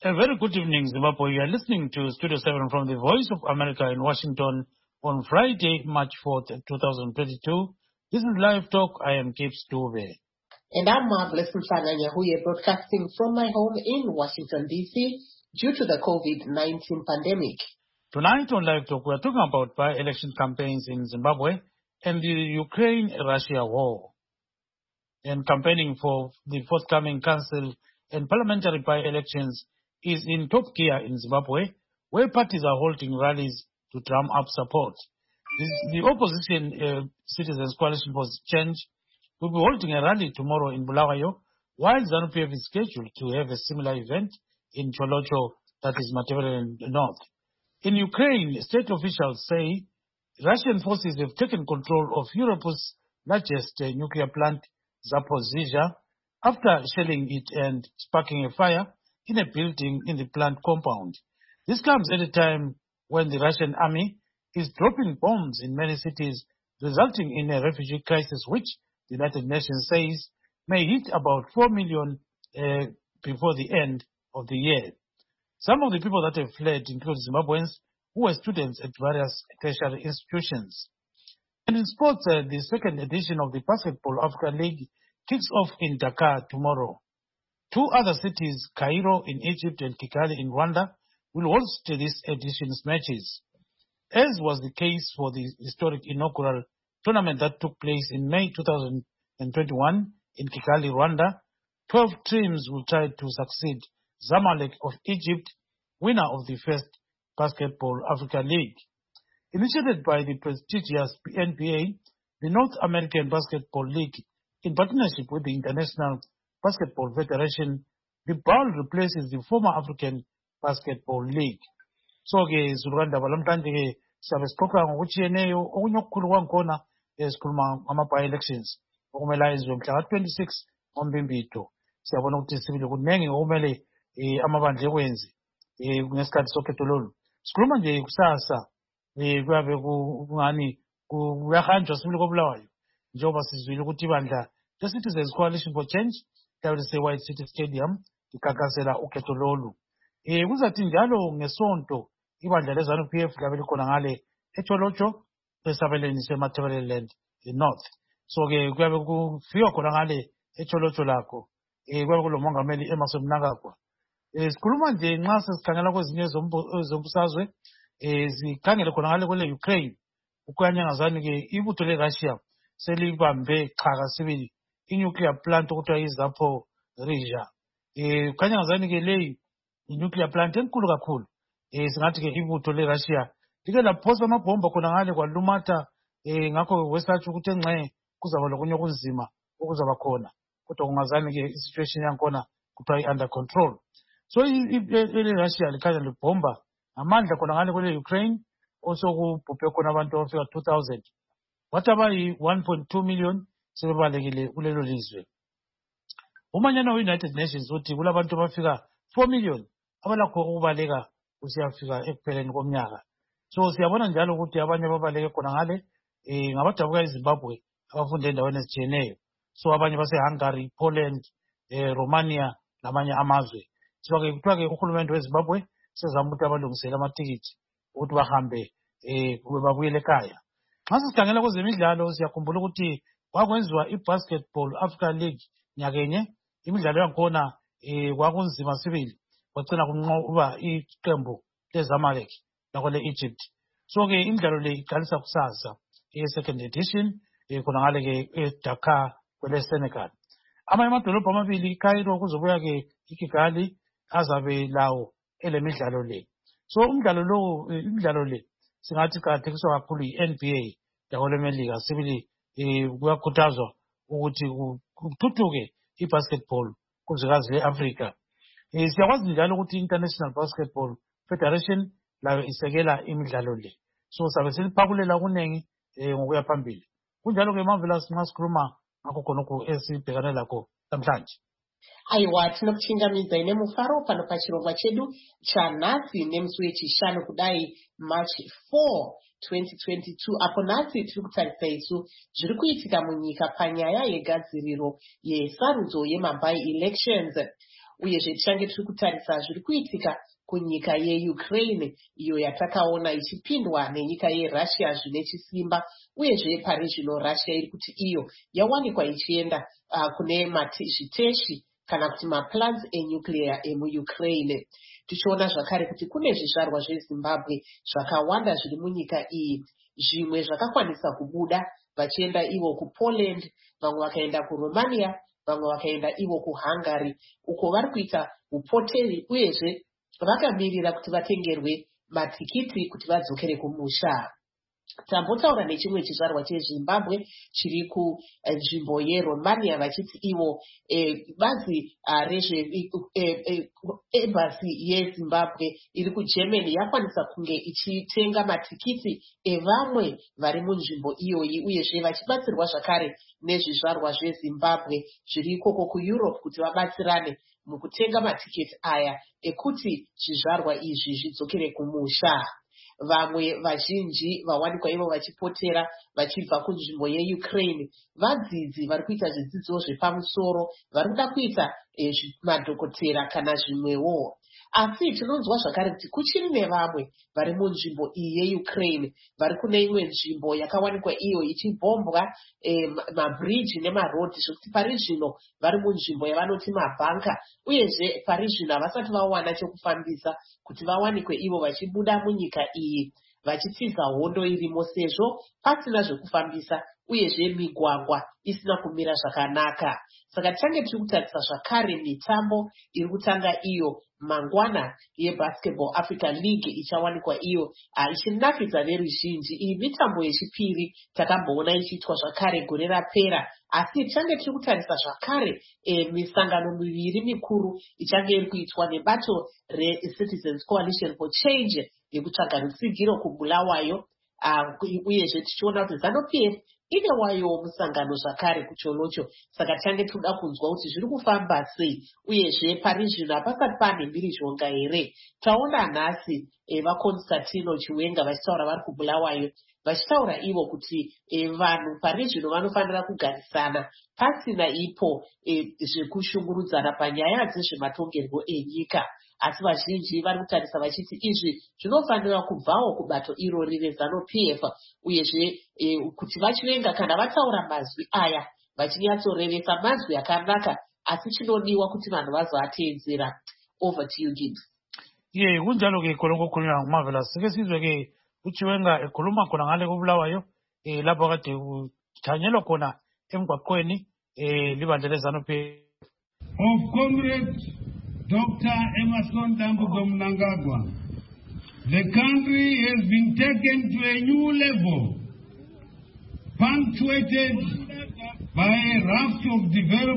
A very good evening, Zimbabwe. You are listening to Studio 7 from the Voice of America in Washington on Friday, March 4th, 2022. This is Live Talk. I am Gibbs Dube. And I'm Marvelous Mfanganya, who is broadcasting from my home in Washington, D.C. due to the COVID-19 pandemic. Tonight on Live Talk, we are talking about by-election campaigns in Zimbabwe and the Ukraine-Russia war. And campaigning for the forthcoming council and parliamentary by-elections is in top gear in Zimbabwe, where parties are holding rallies to drum up support. The opposition Citizens Coalition for Change will be holding a rally tomorrow in Bulawayo, while ZANU-PF is scheduled to have a similar event in Cholocho, that is Matabele North. In Ukraine, state officials say Russian forces have taken control of Europe's largest nuclear plant, Zaporizhzhia, after shelling it and sparking a fire in a building in the plant compound. This comes at a time when the Russian army is dropping bombs in many cities, resulting in a refugee crisis which the United Nations says may hit about 4 million before the end of the year. Some of the people that have fled include Zimbabweans who were students at various tertiary institutions. And in sports, the second edition of the Basketball Africa League kicks off in Dakar tomorrow. Two other cities, Cairo in Egypt and Kigali in Rwanda, will host this edition's matches. As was the case for the historic inaugural tournament that took place in May 2021 in Kigali, Rwanda, 12 teams will try to succeed Zamalek of Egypt, winner of the first Basketball Africa League. Initiated by the prestigious NBA, the North American Basketball League, in partnership with the International Basketball Federation, the BAL replaces the former African Basketball League. So-ke Zulukanda balamhlanje-ke siyabe sixoxa ngokutshiyeneyo okunye okukhulu kwakhona sikhuluma ngama-by-elections okumele ayenziwe mhla ka-26 ngoMbimbitho. Siyabona ukuthi sibili kunengi okumele amabandla ekwenze ngesikhathi sokhetho lolu. Sikhuluma nje kusasa kuyabe kungani kuyahanjwa sibili koBulawayo njengoba sizwile ukuthi ibandla le-Citizens Coalition for Change White City Stadium likhankasela ukhetho lolu. Kuzathi njalo ngesonto ibandla le-ZANU-PF labe likhona ngale eCholocho esabelweni seMatabeleland North. So-ke kuyabe kufikwa khona ngale eCholocho lakho kuyabe kulomongameli Emmerson Mnangagwa. Sikhuluma nje nxa sesikhangela kwezinye ezombusazwe sikhangele khona ngale kwele Ukraine ukuyanyangazani-ke ibutho le-Russia selibambe qhaka sibili i-nuclear plant okuthiwa yiZaporizhzhia. Kukhanya ngazani-ke leyi i-nuclear plant enkulu kakhulu. Singathi-ke ibutho le-Russia like laphosa amabhomba khona ngale kwalumatha ngakho wesatsho ukuthi engxe kuzaba lokunye okunzima okuzaba khona. Kodwa kungazani-ke i-situation yankhona kuthiwa i-under control. So ile-Russia likhanya libhomba ngamandla khona ngale kwele-Ukraine osokubhubhe khona abantu abafika 2,000. Wathi abayi-1.2 million sebebalekile kulelo lizwe. Umanyano we-United Nations uthi kulabantu abafika 4 million abalakho ukubaleka kusiyafika ekupheleni komnyaka. So siyabona njalo ukuthi abanye ababaleke khona ngale ngabadabuka eZimbabwe abafunde endaweni ezitshiyeneyo. So abanye base-Hungary, Poland, Romania namanye amazwe. So-ke kuthiwa-ke uhulumende weZimbabwe sezama ukuthi abalungisele amatikiti ukuthi bahambe babuyele ekhaya. Nxa sisikhangela kwezemidlalo siyakhumbula ukuthi kwakwenziwa i-Basketball Africa League nyakenye. Imidlalo yakhona kwakunzima sibili kwagcina kunqoba iqembu leZamalek lakho le-Egypt. So-ke imidlalo le iqalisa kusasa second edition khona ngale-ke eDakar kwele-Senegal. Amanye amadolobho amabili iCairo kuzobuya-ke iKigali azabe lawo elemidlalo le. So imidlalo le singathi iqakathekiswa kakhulu yi-NBA lakho leMelika sibili kuyakhuthazwa ukuthi kuthuthuke i-basketball kuzwekazi le-Afrika. Siyakwazi njalo ukuthi i-International Basketball Federation layo isekela imidlalo le. So sabe siliphakulela kunengi ngokuya phambili. Kunjalo-ke Marvelous nxa sikhuluma ngakho khonokho esibhekane lakho namhlanje. Aiwa tinokuchingamidza ine mufaro pano pachirongwa chedu chanhasi nemusi wechishanu kudai March 4, 2022 apo nhasi tiri kutarisa isu zviri kuitika munyika panyaya yegadziriro yesarudzo yemaby elections. uyezve tichange tiri kutarisa zviri kuitika kunyika yeUkraine iyo yatakaona ichipindwa nenyika yeRussia zvine chisimba, uyezve pari zvino Russia iri kuti iyo yawanikwa ichienda kune zviteshi kana kuti maplants enuclear emuUkraine. Tichiona zvakare kuti kune zvizvarwa zveZimbabwe zvakawanda zviri munyika iyi, zvimwe zvakakwanisa kubuda vachienda ivo kuPoland, vamwe vakaenda kuRomania, vamwe vakaenda ivo kuHungary, uko vari kuita upoteri uyezve vakamirira kuti vatengerwe matikiti kuti vadzokere kumusha. Tambotaura nechimwe chizvarwa cheZimbabwe chiri kunzvimbo yeRomania vachiti ivo bazi embassy yeZimbabwe iri kuGermany yakwanisa kunge ichitenga matikiti evamwe vari munzvimbo iyoyi, uyezve vachibatsirwa zvakare nezvizvarwa zveZimbabwe zviri ikoko kuEurope kuti vabatsirane mukutenga matiketi aya ekuti zvizvarwa izvi zvidzokere kumusha. Vamwe vazhinji vawanikwa ivo vachipotera vachibva kunzvimbo yeUkraine vadzidzi vari kuita zvidzidzo zvepamusoro, vari kuda kuita madhokotera kana zvimwewo. Asi tinonzwa zvakare kuti kuchiri nevamwe vari munzvimbo iyi yeUkraine vari kune imwe nzvimbo yakawanikwa iyo ichibhombwa mabridge nemarodhi, zvokuti pari zvino vari munzvimbo yavanoti mabhanka, uyezve pari zvino havasati vawana chekufambisa kuti vawanikwe ivo vachibuda munyika iyi vachitiza hondo irimo sezvo pasina zvekufambisa uyezve migwagwa isina kumira zvakanaka. Saka tichange tiri kutarisa zvakare mitambo iri kutanga iyo mangwana yeBasketball Africa League ichawanikwa iyo ichinakidza veruzhinji. Iyi mitambo yechipiri takamboona ichiitwa zvakare gore rapera, asi tichange tiri kutarisa zvakare misangano miviri mikuru ichange iri kuitwa nebato reCitizens Coalition for Change yekutsvaga rutsigiro kuBulawayo, uyezve tichiona kuti ZANU-PF ine wayo musangano zvakare kucholocho. Saka tichange tinoda kunzwa kuti zviri kufamba sei, uyezve pari zvino hapasati pane mhirizhonga here. Taona nhasi vaConstantino Chiwenga vachitaura vari kuBulawayo, vachitaura ivo kuti vanhu pari zvino vanofanira kugarisana pasina ipo zvekushungurudzana panyaya dzezvematongerwo enyika. Asi vazhinji vari kutarisa vachiti izvi zvinofanira kubvawo kubato irori reZANU-PF, uyezve kuti vachivenga kana vataura mazwi aya vachinyatsorevesa mazwi akanaka, asi chinodiwa kuti vanhu vazoateedzera. Over to you, Gibbs. Kunjalo ke khona kukhulunywa nguMarvelous. Sike sizwe ke uChiwenga ekhuluma khona ngale koBulawayo lapho kade kuthanyelwa khona emgwaqweni libandla leZANU-PF. Of Comrade Dr. Emmerson Dambuzo Mnangagwa, the country has been taken to a new level, punctuated by a raft of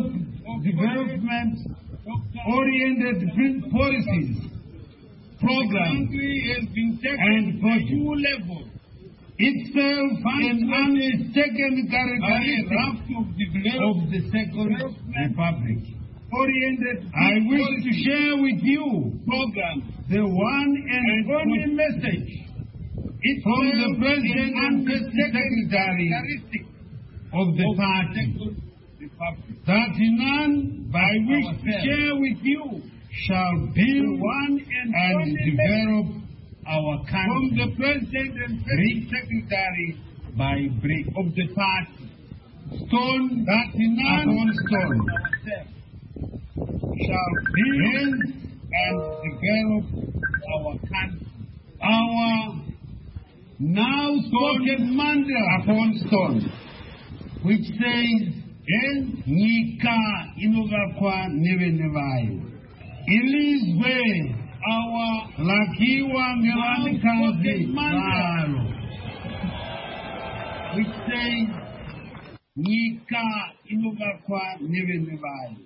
development-oriented policies, programs, and projects. Itself an unmistaken characteristic of the Second Republic. I wish to share with you the one and only message from the President and Secretary of the party, that none I wish to share with you shall build and develop our country. From the President and Secretary by brick of the party, stone that upon stone shall build and develop our country. Our now spoken mantra upon stone, which says, Nika inogakwa neve nevayo. Ilizwe our lakiwa ngevanikazi varo, which says, Nika inogakwa neve nevayo.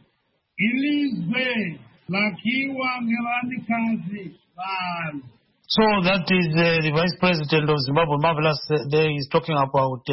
So that is the Vice President of Zimbabwe, Marvelous. There is talking about,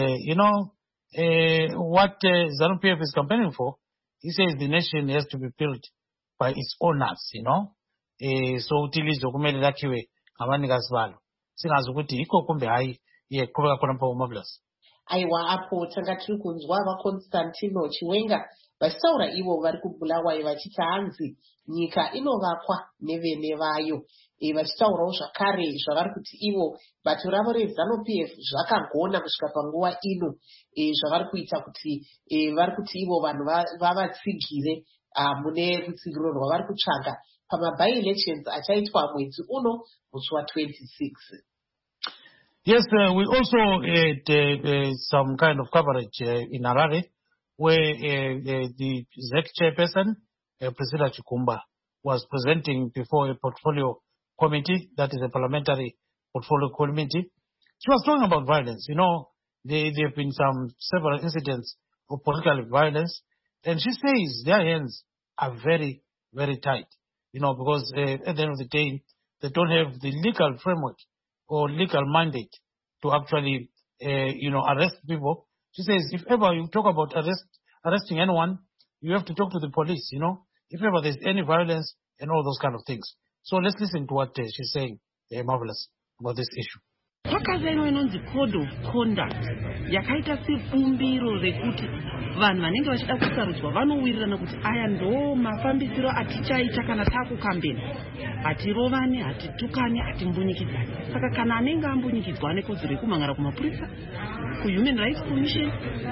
what ZANU-PF is campaigning for. He says the nation has to be built by its owners, So utilizo kumele lakhiwe ngabanikazi balo. Singazi ukuthi iko kumbe hayi iqhubeka khona mpo Marvelous. Aiwa apo tanga tiri kunzwa vaConstantino Chiwenga vachitaura ivo vari kuBulawayo vachiti hanzi nyika inovakwa nevene vayo. Vachitaurawo zvakare zvavari kuti ivo bato ravo reZANU-PF zvakagona kusvika panguva ino, zvavari kuita kuti vari kuti ivo vanhu vavatsigire mune rutsigiro rwavari kutsvaga pama-by-elections achaitwa mwedzi uno musi wa26. Yes, we also had some kind of coverage in Harare, where the ZEC chairperson, Priscilla Chikumba, was presenting before a portfolio committee, that is a parliamentary portfolio committee. She was talking about violence. You know, there have been several incidents of political violence, and she says their hands are very, very tight, you know, because at the end of the day, they don't have the legal framework or legal mandate to actually, arrest people. She says, if ever you talk about arresting anyone, you have to talk to the police, you know, if ever there's any violence and all those kind of things. So let's listen to what she's saying, Marvelous, about this issue. Kwakazaino inonzi code of conduct yakaita sebumbiro rekuti vanhu vanenge vachida kusarudzwa vanowirirana kuti aya ndo mafambisiro atichaita kana takukambeni, hatirovani, hatitukani, hatimbunyikidzani. Saka kana anenge ambunyikidzwa ane kodzero yekumhangara kumapurisa, kuHuman Rights Commission,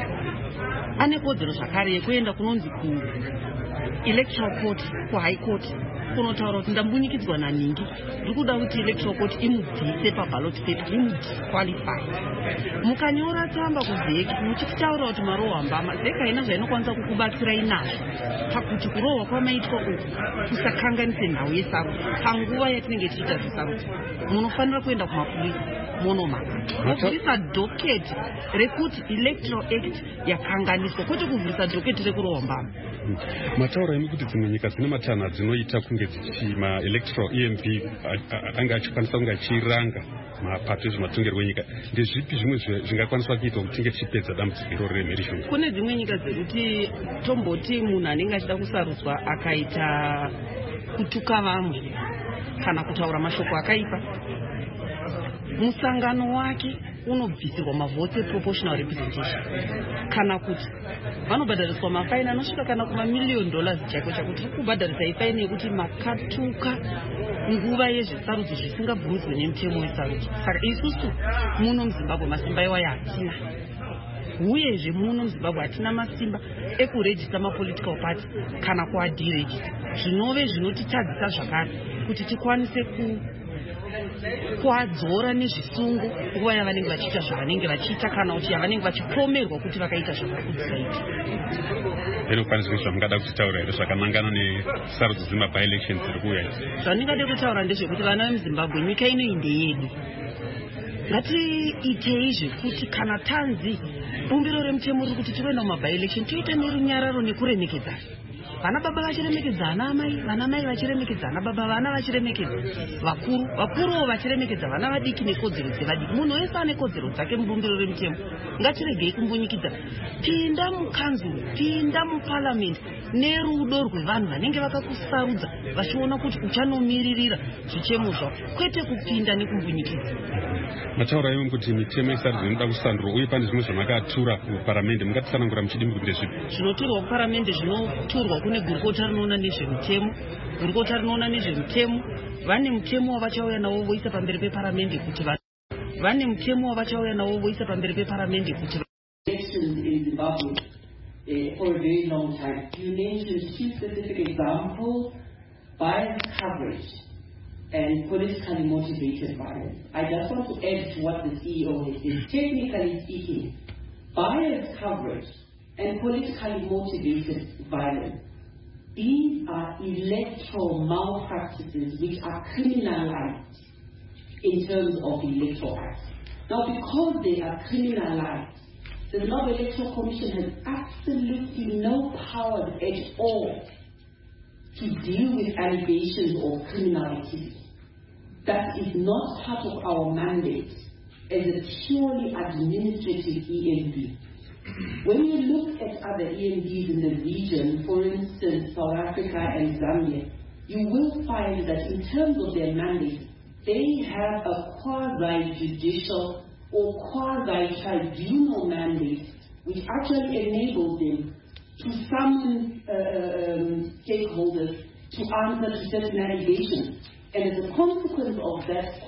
ane kodzero zvakare yekuenda kunonzi ku-electoral court, ku-high court, kunotaura kuti ndambunyikidzwa naningi, ndiri kuda kuti electoral court imudzise paballot paper, imudisqualify. Mukanyora tsamba kuZEC muchitaura kuti marohwa mbama, ZEC haina zvainokwanisa kukubatsirai nazvo pakuti kurohwa kwamaitwa uku kusakanganise nhau yesarudzo. Panguva yatinenge tichiita zvesarudzo, munofanira kuenda kumapurisa monomaka kuvhurisa dhoketi rekuti electoral act yakanganiswa, kwete kuvhurisa dhoketi rekurohwa mbama. Mataura imi kuti dzimwe nyika dzine matanha dzinoita kunge dzichima electoral EMP anga achikwanisa kunge achiranga mapato ezvematongerwo enyika, ndezvipi zvimwe zvingakwaniswa kuitwa kuti tinge tichipedza dambudziko remherishonga? Kune dzimwe nyika dzekuti tomboti munhu anenge achida kusarudzwa akaita kutuka vamwe kana kutaura mashoko akaipa, musangano wake unobvisirwa mavhoti proportional representation, kana kuti vanobhadhariswa mafaini anosvika kana kuma$1 million chako chakuti kubhadharisa ifaini yekuti makatuka nguva yezvesarudzo zvisingabvumidzwe nemutemo wesarudzo. Saka isusu muno muZimbabwe masimba iwayo hatina, uyezve muno muZimbabwe hatina masimba ekurejista mapolitical party kana kuadirejista, zvinove zvinotitadzisa zvakare kuti tikwanise kuadzora nezvisungo nguva yavanenge vachiita zvavanenge vachiita kana kuti yavanenge vachipomerwa kuti vakaita zvavakudzaita. Inokwaniswa zvamungada kutaura here zvakanangana nesarudzo dzema-by-elections dziri kuuya idzi? Zvandingada kutaura ndezvekuti vana vemuZimbabwe, nyika ino ndeyedu. Ngatiitei zvekuti kana tanzi bumbiro remutemo riri kuti tive namaby-election tiite nerunyararo nekuremekedzana. Vana baba vachiremekedza ana amai, vana mai vachiremekedza ana baba, vana vachiremekedza vakuruwo vachiremekedza vana vadiki nekodzero dzevadiki. Munhu wese ane kodzero dzake mubumbiro remutemo. Ngatiregei kumbunyikidza. Pinda mukanzuru, pinda muparliament nerudo rwevanhu vanenge vakakusarudza vachiona kuti uchanomiririra zvichemo zvavo, kwete kupinda nekumbunyikidza. Mataura imi kuti mitemo yesarudzo inoda kusandurwa, uye pane zvimwe zvamakatura kuparamende, mungatitsanangura muchidimbi kuti ndezvipi? Zvinoturwa kuparamende zvinoturwa kune gurukota rinoona nezvemutemo. Gurukota rinoona nezvemutemo vane mutemo wavachauya nawo voisa pamberi peparamende kuti vane mutemo wavachauya nawo voisa pamberi peparamende kuti elections in Zimbabwe for a very long time. You mentioned two specific examples: bias coverage and politically motivated violence. I just want to add to what the CEO has said. Technically speaking, bias coverage and politically motivated violence, these are electoral malpractices which are criminalized in terms of the Electoral Act. Now, because they are criminalized, the Zimbabwe Electoral Commission has absolutely no power at all to deal with allegations of criminal activity. That is not part of our mandate as a purely administrative EMB. When you look at other EMBs in the region, for instance, South Africa and Zambia, you will find that in terms of their mandate, they have a quasi-judicial or quasi-tribunal mandate which actually enables them to summon stakeholders to answer to certain allegations. And as a consequence of that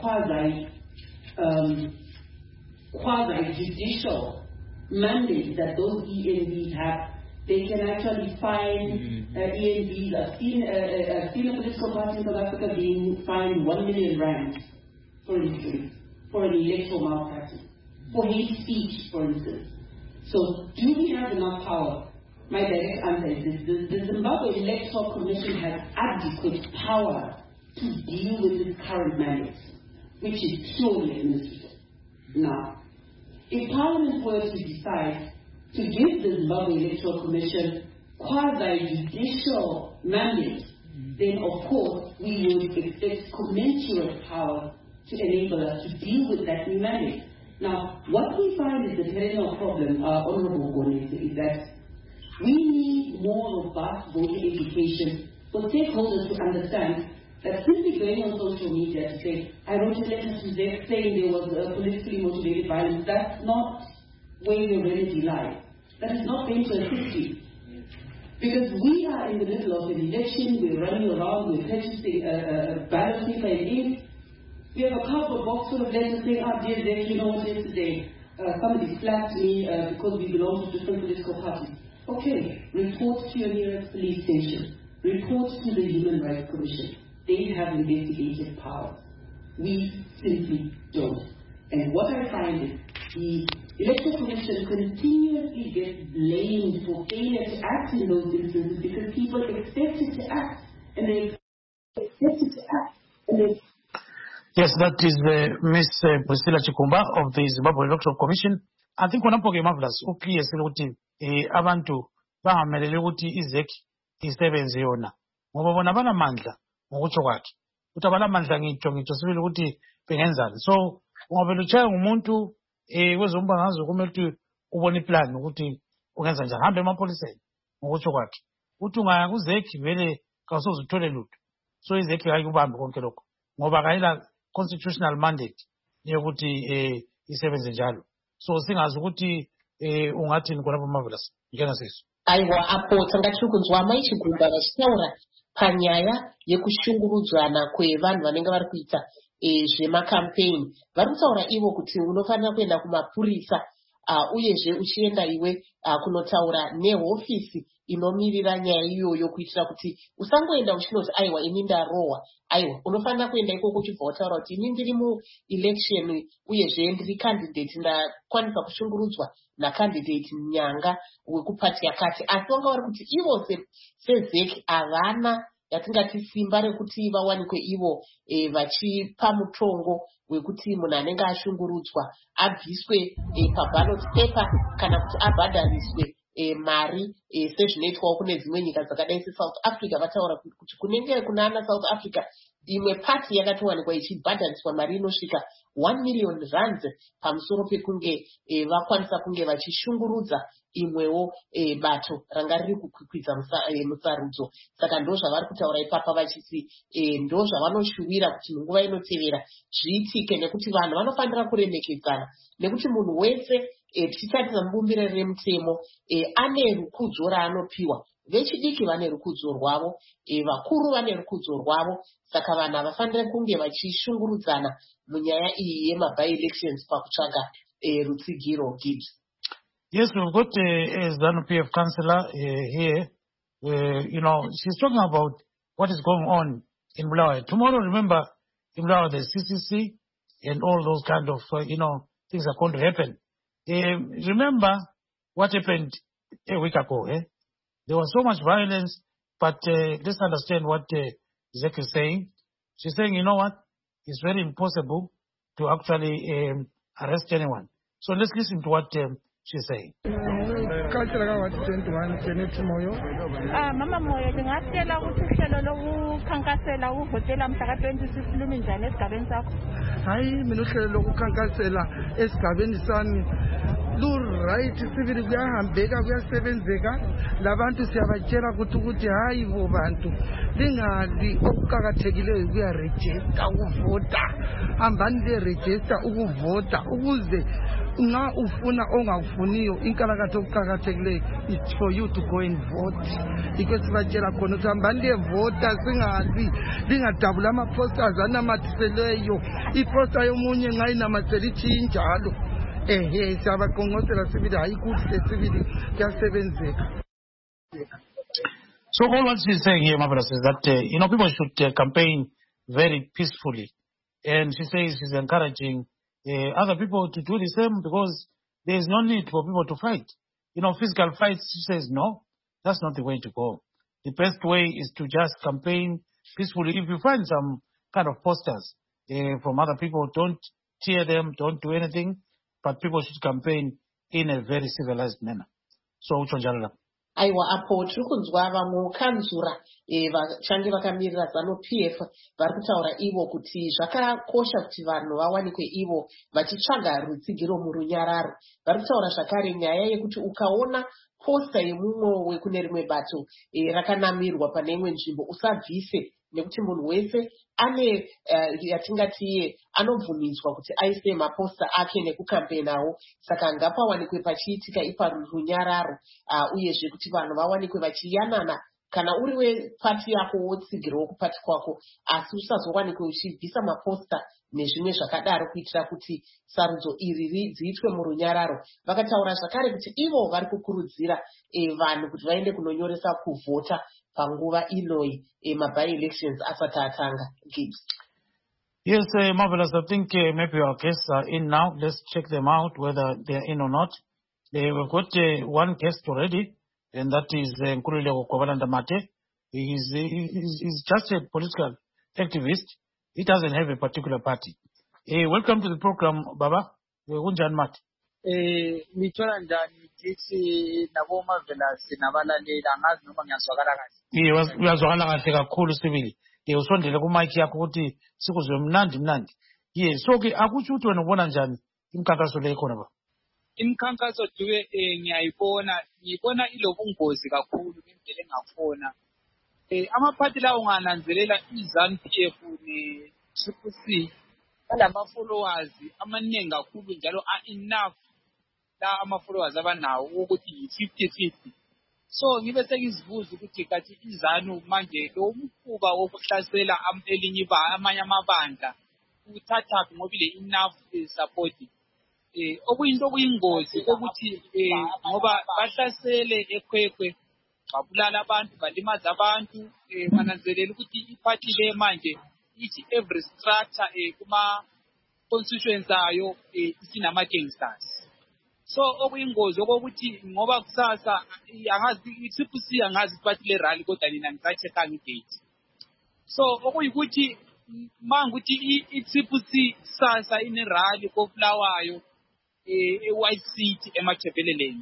quasi-judicial mandate that those ENBs have, they can actually fine ENBs. I've seen a political party in South Africa being fined 1 million rand, for instance, for an electoral malpractice, for hate speech, for instance. So, do we have enough power? My direct answer is this: the Zimbabwe Electoral Commission has adequate power to deal with its current mandate, which is purely administrative. Now, if Parliament were to decide to give the Zimbabwe Electoral Commission quasi-judicial mandate, then of course we would expect commensurate power to enable us to deal with that new mandate. Now, what we find is the perennial problem, Honorable Gonese, is that we need more robust voter education for stakeholders to understand that simply going on social media to say, I wrote a letter to them saying there was politically motivated violence, that's not where the remedy lies. That is not going to assist you. Because we are in the middle of an election, we're running around, we're purchasing ballot paper and ink. We have a cardboard box full of letters saying, dear Zek, you know what, yesterday somebody slapped me because we belong to different political parties. Okay, report to your nearest police station. Report to the Human Rights Commission. They have investigative powers. We simply don't. And what I find is the Electoral Commission continuously gets blamed for failure to act in those instances because people expect it to act. And they expect it to act. And they... Yes, that is Miss Priscilla Chikumba of the Zimbabwe Electoral Commission. I think unapoke marvelous ukliye ukuthi abantu bangamelele ukuthi izeki isebenze yona ngoba bona banamandla ngokutsho kwakhe ukuthi abanamandla ngitsho sibili ukuthi bengenzani. So ungavele utshaya ngumuntu wezombangazwe kumele ukuthi ubone iplan ukuthi ungenza njani, hambe emapoliseni ngokutsho kwakhe ukuthi ungaya kuzeki vele kawusoze uthole lutho. So izeki ayikubambi konke lokho ngoba kayila constitutional mandate yokuthi isebenze njalo. So singazi ukuthi ungathini khona Marvelous njengasisi. Aiwa apo tangachiri kunzwa mai Chigumba vachitaura panyaya yekushungurudzana kwevanhu vanenge vari kuita zvemacampaign. Vari kutaura ivo kuti unofanira kuenda kumapurisa uyezve uchienda iwe kunotaura nehofisi inomirira nyaya iyoyo kuitira kuti usangoenda uchinoti aiwa ini ndarohwa. Aiwa unofanira kuenda ikoko uchibva wataura kuti ini ndiri muelection uyezve ndiri candidate ndakwanisa kushungurudzwa nacandidate nyanga wekupati yakati. Asi vanga vari kuti ivo sezeki havana yatingati simba rekuti vawanikwe ivo vachipa mutongo wekuti munhu anenge ashungurudzwa abviswe paballot paper kana kuti abhadhariswe mari sezvinoitwawo kune dzimwe nyika dzakadai seSouth Africa. Vataura kuti kunenge kunana South Africa imwe pati yakatowanikwa ichibhadhariswa mari inosvika 1 million rands pamusoro pekunge vakwanisa kunge vachishungurudza imwewo bato ranga riri kukwikwidza musarudzo. Saka ndo zvavari kutaura ipapa vachiti ndo zvavanoshuwira kuti munguva inotevera zviitike, nekuti vanhu vanofanira kuremekedzana, nekuti munhu wese tichitarisa mubumbiro remutemo ane rukudzo raanopiwa. Vechidiki vane rukudzo rwavo, vakuru vane rukudzo rwavo. Saka vanhu havafanira kunge vachishungurudzana munyaya iyi yema-by-elections pakutsvaga rutsigiro. Gibbs. Yes, we've got ZANU-PF councillor here. She's talking about what is going on in Bulawayo. Tomorrow, remember, in Bulawayo, there's CCC and all those kind of, things are going to happen. Remember what happened a week ago. There was so much violence, but let's understand what Zek is saying. She's saying, you know what? It's very impossible to actually arrest anyone. So let's listen to what she's saying. Mama Moyo, ndingatshela ukuthi uhlelo lokukhankasela uvotela mhla ka-26 lumi njani esigabeni sakho? Hayi, mina uhlelo lokukhankasela esigabeni sami lu-right, sibili kuyahambeka, kuyasebenzeka. Labantu siyabatshela ukuthi hayi bo bantu lingali okuqakathekileyo kuyarejista ukuvota. Hambani lirejista ukuvota ukuze Nga ufuna ongakufuniyo inkalakatha okuqakathekileyo it's for you to go and vote. Because sibatshela khona ukuthi hambani liyevota singazi lingadabula ama-posters anamathiseleyo. Iposter yomunye ngayinamathisela ithi injalo. Siyabaqonqosela sibili hayi kuhle sibili kuyasebenzeka. So all what she's saying here, Marvelous, is that, people should campaign very peacefully. And she says she's encouraging other people to do the same because there is no need for people to fight. Physical fights, she says, no, that's not the way to go. The best way is to just campaign peacefully. If you find some kind of posters from other people, don't tear them, don't do anything, but people should campaign in a very civilized manner. So, Uchonjalala. Aiwa apo tiri kunzwa vamukanzura vachange vakamirira ZANU-PF vari kutaura ivo kuti zvakakosha kuti vanhu vawanikwe ivo vachitsvaga rutsigiro murunyararo. Vari kutaura zvakare nyaya yekuti ukaona posta yemumwe wekune rimwe bato rakanamirwa pane imwe nzvimbo usabvise, nekuti munhu wese ane yatingati anobvumidzwa kuti aise maposta ake nekukampenawo. Saka ngapawanikwe pachiitika iparunyararo uyezve kuti vanhu vawanikwe vachiyanana. Kana uri wepati yako wotsigirwa kupati kwako, asi usazowanikwe uchibvisa maposta nezvimwe zvakadaro kuitira kuti sarudzo iri dziitwe murunyararo. Vakataura zvakare kuti ivo vari kukurudzira vanhu kuti vaende kunonyoresa kuvhota panguva inoi by-elections asati atanga. Gibbs. Yes, Marvelous. I think maybe our guests are in now. Let's check them out, whether they're in or not. We've got one guest already, and that is Nkululeko Kovalandamate. He's just a political activist. He doesn't have a particular party. Welcome to the program, Baba. Unjani Mate? Mithola njani kithi nabo Marvelous nabalalela angazi noma ngiyazwakala kahle. Uyazwakala kahle kakhulu sibili. Usondele ku mic yakho ukuthi sikuzwe mnandi. So ke akuthi uthi wena ubona njani imikhankaso le khona ba? Imikhankaso duwe ngiyibona ilobungozi kakhulu ngendlela engafona. Amaphathi lawo ngananzelela iZANU-PF ne-CCC balama followers amaningi kakhulu njalo enough la ama-followers abanawo ukuthi 50-50. So ngibe sengizibuza ukuthi kathi iZANU manje lo mkhuba wokuhlasela amanye amabandla uthathaphi ngoba ile enough support. Okuyinto okuyingozi ukuthi ngoba bahlasele ekhwekhwe babulala abantu balimaza abantu bananzelela ukuthi iphathi le manje ithi every structure kuma constituency ayo isinama gangsters. So okuyingozi okokuthi ngoba kusasa angazi iCCC angazi iphathi le rally kodwa nina ngisacheckanga idate. So okuyikuthi manguthi iCCC sasa ine rally koFlawayo eWhite City eMachebeleleni.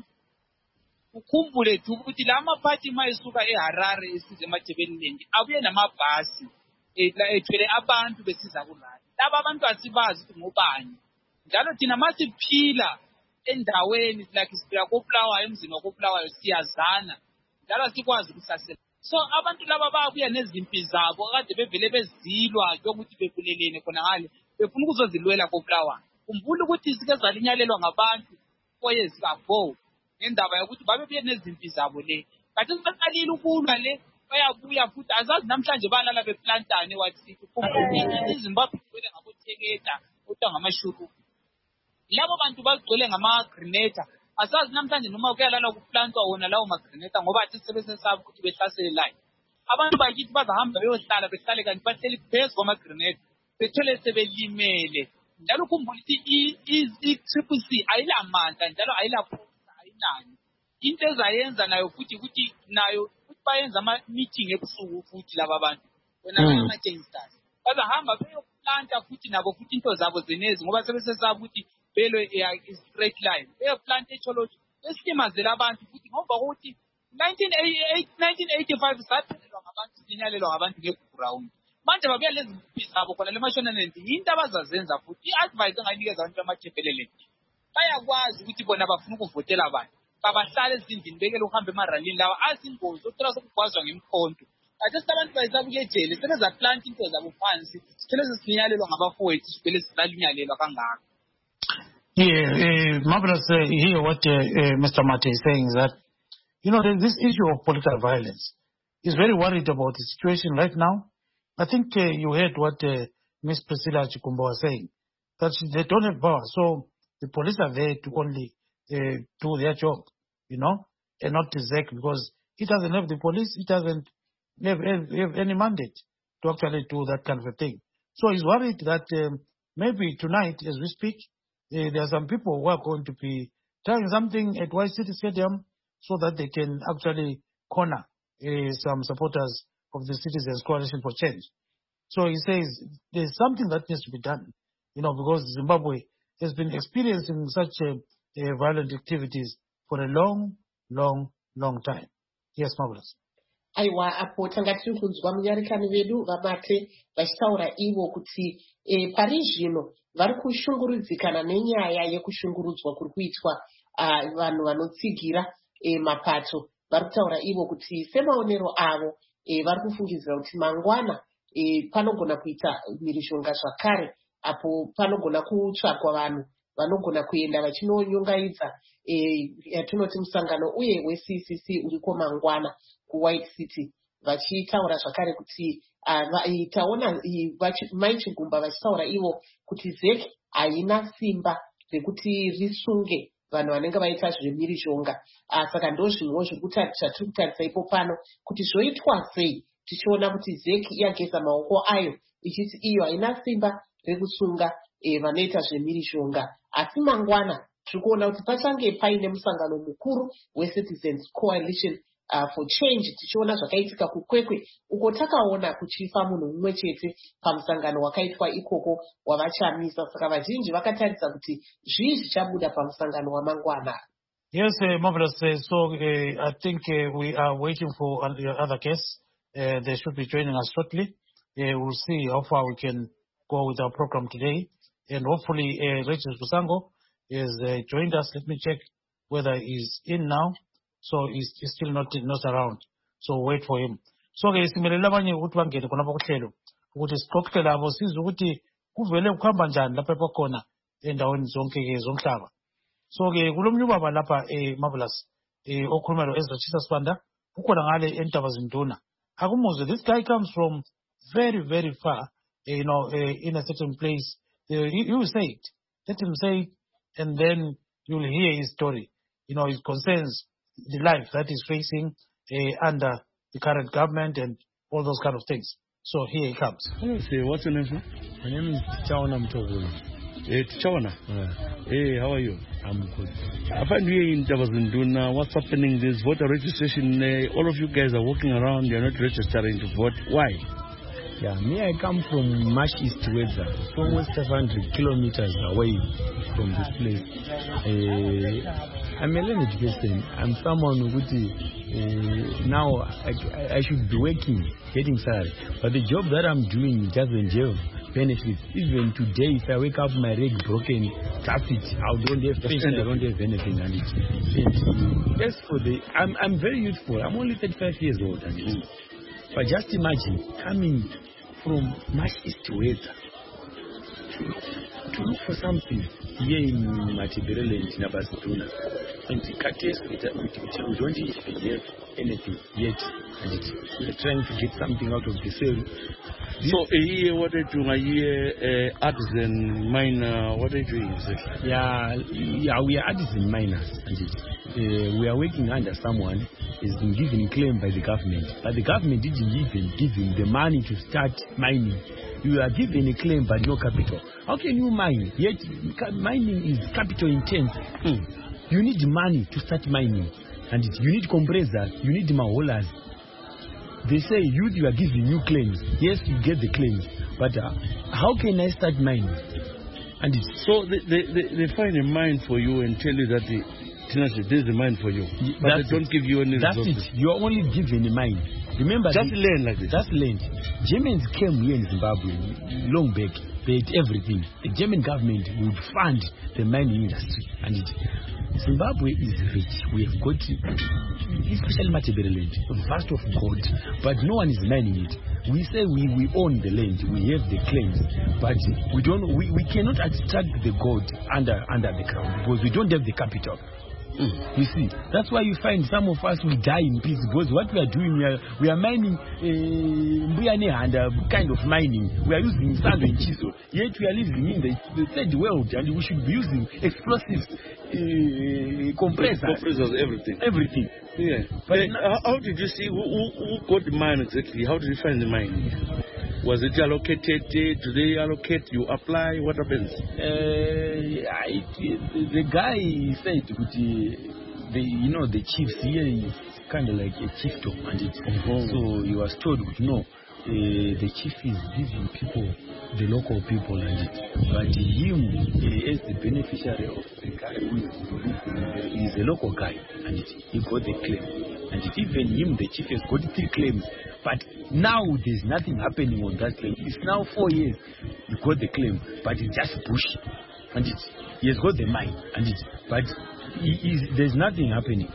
Ukhumbule ukuthi la maphathi mayisuka eHarare esize eMachebeleleni abuye namabhasi ethwele abantu besiza kurali. Laba abantu asibazi ukuthi ngobani. Njalo thina masiphila endaweni like siphila koFlawayo emzini wakoFlawayo siyazana. Njalo sikwazi ukusasela. So abantu laba babuya nezimpi zabo kade bevele bezilwa ukuthi bebulelene khona ngale befuna ukuzozilwela koFlawayo. Kumbula ukuthi sike zalinyalelwa ngabantu 4 years ago ngendaba yokuthi babebuye nezimpi zabo le. Kathi siqalile ukulwa le bayabuya futhi azazi namhlanje balala beplantane wathi iZimbabwe igcwele ngabotheketa kodwa ngamashuru. Labo bantu bagcwele ngama-grenade asazi namhlanje noma kuyalala kuplantwa wona lawo ma-grenade ngoba athi sebesesaba ukuthi behlasele line. Abantu bakithi bazahamba beyohlala behlale kanti bahleli phezu kwama-grenade bethole sebelimele. Njalo khumbula ukuthi i-CCC ayilamandla njalo ayilaphosa ayinani. Into ezayenza nayo futhi ukuthi nayo bayenza ama-meeting ebusuku futhi laba bantu wena ama-gangsters bazahamba beyoplanta futhi nabo futhi into zabo zenezi ngoba sebesesaba ukuthi belwe straight line beyoplanta echoloji besikimazela abantu futhi ngoba ukuthi 1985 saphelelwa ngabantu sinyalelwa ngabantu nge-ground. Manje babuya lezi mpi zabo khona le mashonalent yinto abazazenza futhi i-advice engayinikeza abantu bamachebelele bayakwazi ukuthi bona bafuna ukuvotela abantu babahlale ezindlini bekele uhambe emaralini lawa azingozi othola sokugwazwa ngemkhonto. Kade abantu bayisabuke ejele sebezaplanta into zabo phansi sithele sesinyalelwa ngabafowethu sivele sisalinyalelwa kangaka. Yeah, marvelous. Hear what Mr. Mate is saying is that, this issue of political violence is very worried about the situation right now. I think you heard what Ms. Priscilla Chikumba was saying, that they don't have power. So the police are there to only do their job, and not the ZEC, because it doesn't have the police, it doesn't have any mandate to actually do that kind of a thing. So he's worried that maybe tonight, as we speak, there are some people who are going to be trying something at White City Stadium so that they can actually corner some supporters of the Citizens Coalition for Change. So he says there's something that needs to be done, because Zimbabwe has been experiencing such violent activities for a long, long, long time. Yes, Marvelous. Aiwa apo tanga tiri kunzwa munyarikani vedu vamate vachitaura ivo kuti pari zvino vari kushungurudzikana nenyaya yekushungurudzwa kuri kuitwa vanhu vanotsigira mapato. Vari kutaura ivo kuti semaonero avo vari kufungidzira kuti mangwana panogona kuita mhirizhonga zvakare, apo panogona kutsvagwa vanhu vanogona kuenda vachinonyongaidza yatinoti musangano uye weCCC uriko mangwana kuWhite City, vachitaura zvakare kuti taona Mai Chigumba vachitaura ivo kuti ZEC haina simba rekuti risunge vanhu vanenge vaita zvemhirizhonga. Saka ndo zvimwewo zvatiri kutarisa ipo pano kuti zvoitwa sei, tichiona kuti ZEC yageza maoko ayo ichiti iyo haina simba rekusunga vanoita zvemhirizhonga. Asi mangwana tiri kuona kuti pachange paine musangano mukuru weCitizens Coalition for Change, tichiona zvakaitika kuKwekwe uko takaona kuchifa munhu mumwe chete pamusangano wakaitwa ikoko wavachamisa. Saka vazhinji vakatarisa kuti zvii zvichabuda pamusangano wamangwana. Yes, Marvelous. So I think we are waiting for other case. They should be joining us shortly. We'll see how far we can go with our program today. And hopefully Rachel Busango has joined us. Let me check whether he's in now. So he's still not around. So wait for him. So simelela abanye ukuthi bangene khona kuhlelo ukuthi siqoqele abo sizwe ukuthi kuvele kuhamba njani lapha ekhona endaweni zonke zomhlaba. So kulomnyubaba lapha Marvelous okhuluma lo Ezra Chisa Sibanda ukhona ngale eNtaba Zinduna. Akumuzwe, this guy comes from very, very far, in a certain place. He will say it. Let him say it, and then you'll hear his story. It concerns the life that is facing under the current government and all those kind of things. So here he comes. Hello, sir. What's your name, sir? My name is Tichaona Mtogolo. Tichaona? Hey, how are you? I'm good. I find you in Tabazinduna. What's happening? There's voter registration. All of you guys are walking around. You're not registering to vote. Why? Yeah, I come from Marsh East Weather, almost 500 kilometers away from this place. I'm a learned person. I'm someone who now I should be working, getting salary. But the job that I'm doing doesn't give benefits. Even today, if I wake up my leg broken, that's it. I don't have pension, I don't have anything. And as for I'm very youthful. I'm only 35 years old. But just imagine coming from Marsh East Weather to look for something here in Matibirele and Nabazinduna. And the case we don't even have anything yet. And we're trying to get something out of the sale. So here, what are you doing? Here, artisan miner, what are you doing? Yeah, we are artisan miners. We are working under someone who has been given claim by the government. But the government didn't even give him the money to start mining. You are given a claim but no capital. How can you mine? Yet mining is capital intense. You need money to start mining. And you need compressors, you need maholas. They say you are giving new claims. Yes, you get the claims. But how can I start mining? And so they find a mine for you and tell you that this is a mine for you. But they don't give you any resources. That's it. You are only given a mine. Remember, just land like this. That's land. Germans came here in Zimbabwe long back. They had everything. The German government would fund the mining industry. And Zimbabwe is rich. We have got, especially Matibere land, vast of gold, but no one is mining it. we say we own the land, we have the claims, but we cannot extract the gold under the ground because we don't have the capital. You see, that's why you find some of us we die in peace because what we are doing, we are mining, kind of mining. We are using sand and chisel. Yet we are living in the third world, and we should be using explosives, compressors, everything. Yeah. But how did you see who got the mine exactly? How did you find the mine? Was it allocated? Do they allocate? You apply? What happens? The guy said, the chiefs here is kind of like a chiefdom, and so he was told, no, the chief is giving people, the local people, but him as the beneficiary of the guy who is a local guy, and he got the claim. And even him, the chief, has got 3 claims. But now there's nothing happening on that claim. It's now 4 years. He got the claim, but it's just bush. And he has got the mine. But there's nothing happening.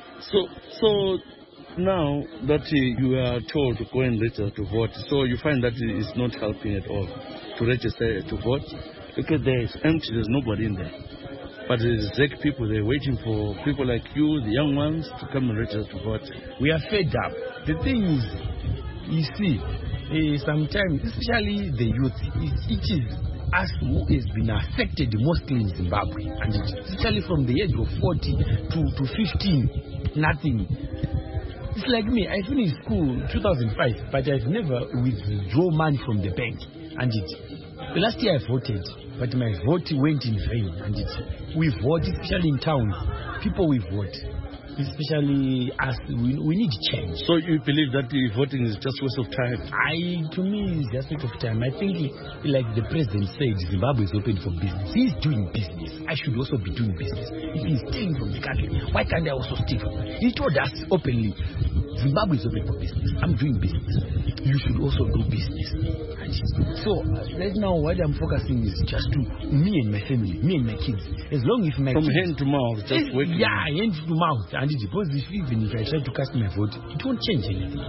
So now that you are told to go and register to vote, so you find that it's not helping at all to register to vote? Because it's empty, there's nobody in there. But there's ZEC people, they're waiting for people like you, the young ones, to come and register to vote. We are fed up. The thing is, you see, sometimes, especially the youth, it is us who has been affected mostly in Zimbabwe. And especially from the age of 40 to 15, nothing. It's like me, I finished school 2005, but I've never withdrawn money from the bank. And the last year I voted, but my vote went in vain. And we vote, especially in towns. People we vote, especially us, we need change. So you believe that the voting is just waste of time? To me, it's just waste of time. I think, like the president said, Zimbabwe is open for business. He's doing business. I should also be doing business. If he's stealing from the country, why can't I also steal? He told us openly, Zimbabwe is open for business. I'm doing business. You should also do business. So right now, what I'm focusing is just to me and my family, me and my kids. As long as my from kids, hand to mouth, just working. Yeah, hand to mouth. And because even if I try to cast my vote, it won't change anything.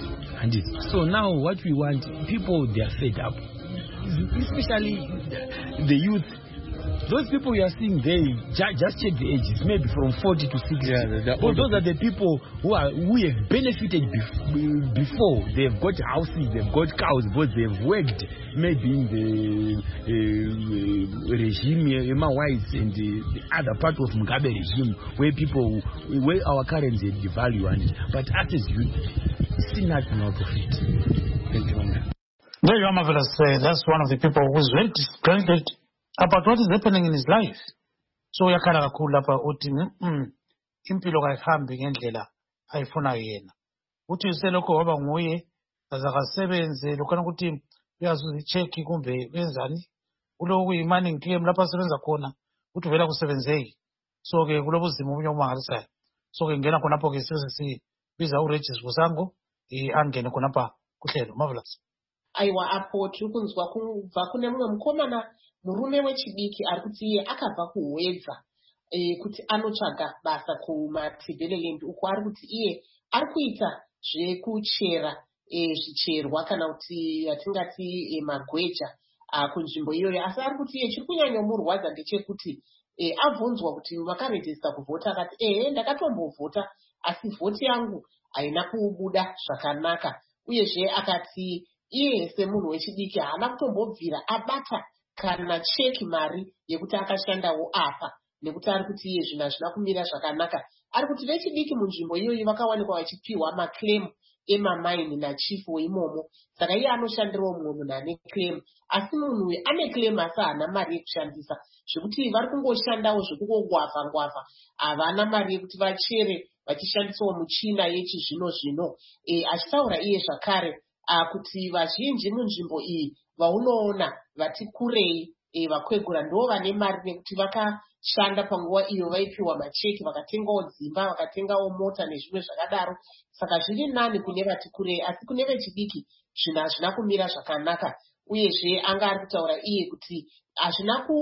So now what we want, people, they are fed up, especially the youth. Those people we are seeing, they just check the ages, maybe from 40 to 60. Yeah, but those are the people who have benefited before. They've got houses, they've got cows, but they've worked maybe in the regime, Emma Wise, and the other part of Mugabe regime, where our currency had the value. But as youth, see nothing out of it. Thank you, Mama. There you are, Marvelous. That's one of the people who's very disgruntled about what is happening in his life. So yakhala kakhulu lapha uthi impilo kayihambi ngendlela ayifuna yena. Uthi uselokho waba nguye azakasebenze lokho ukuthi uyazuza icheck kumbe wenzani kulo kuyimani ngiclaim lapha asebenza khona uthi vela kusebenzeki. So ke kulobuzima obunye omangalisayo. So ke ngena khonapho ke sesibiza uRegis Vusango angene khonapha kuhlelo. Marvelous. Aiwa apo tiri kunzwa kubva kune mumwe mukomana murume wechidiki ari kuti iye akabva kuhwedza kuti anotsvaga basa kumaTebeleland uko ari kuti iye ari kuita zvekuchera zvicherwa kana kuti atingati magweja kunzvimbo iyoyo, asi ari kuti iye chiri kunyanyomurwadza ndechekuti abvunzwa kuti makarejista kuvhota akati ndakatombovhota asi vhoti yangu haina kubuda zvakanaka, uyezve akati iye semunhu wechidiki haana kutombobvira abata kana cheki mari yekuti akashandawo apa, nekuti ari kuti iye zvinhu hazvina kumira zvakanaka. Ari kuti vechidiki munzvimbo iyoyi vakawanikwa vachipiwa maclaim emamaini nachifu weimomo, saka iye anoshandirawo mumwe munhu ane claim, asi munhu uyu ane claim asi haana mari yekushandisa, zvekuti vari kungoshandawo zvekungogwavha havana mari yekuti vachere vachishandisawo muchina yechizvino zvino. Achitaura iye zvakare kuti vazhinji munzvimbo iyi vaunoona vati kurei vakwegura ndo vane mari nekuti vakashanda panguva iyo vaipiwa macheki, vakatengawo dzimba, vakatengawo mota nezvimwe zvakadaro. Saka zviri nani kune vati kurei, asi kune vechidiki zvinhu hazvina kumira zvakanaka. Uyezve anga ari kutaura iye kuti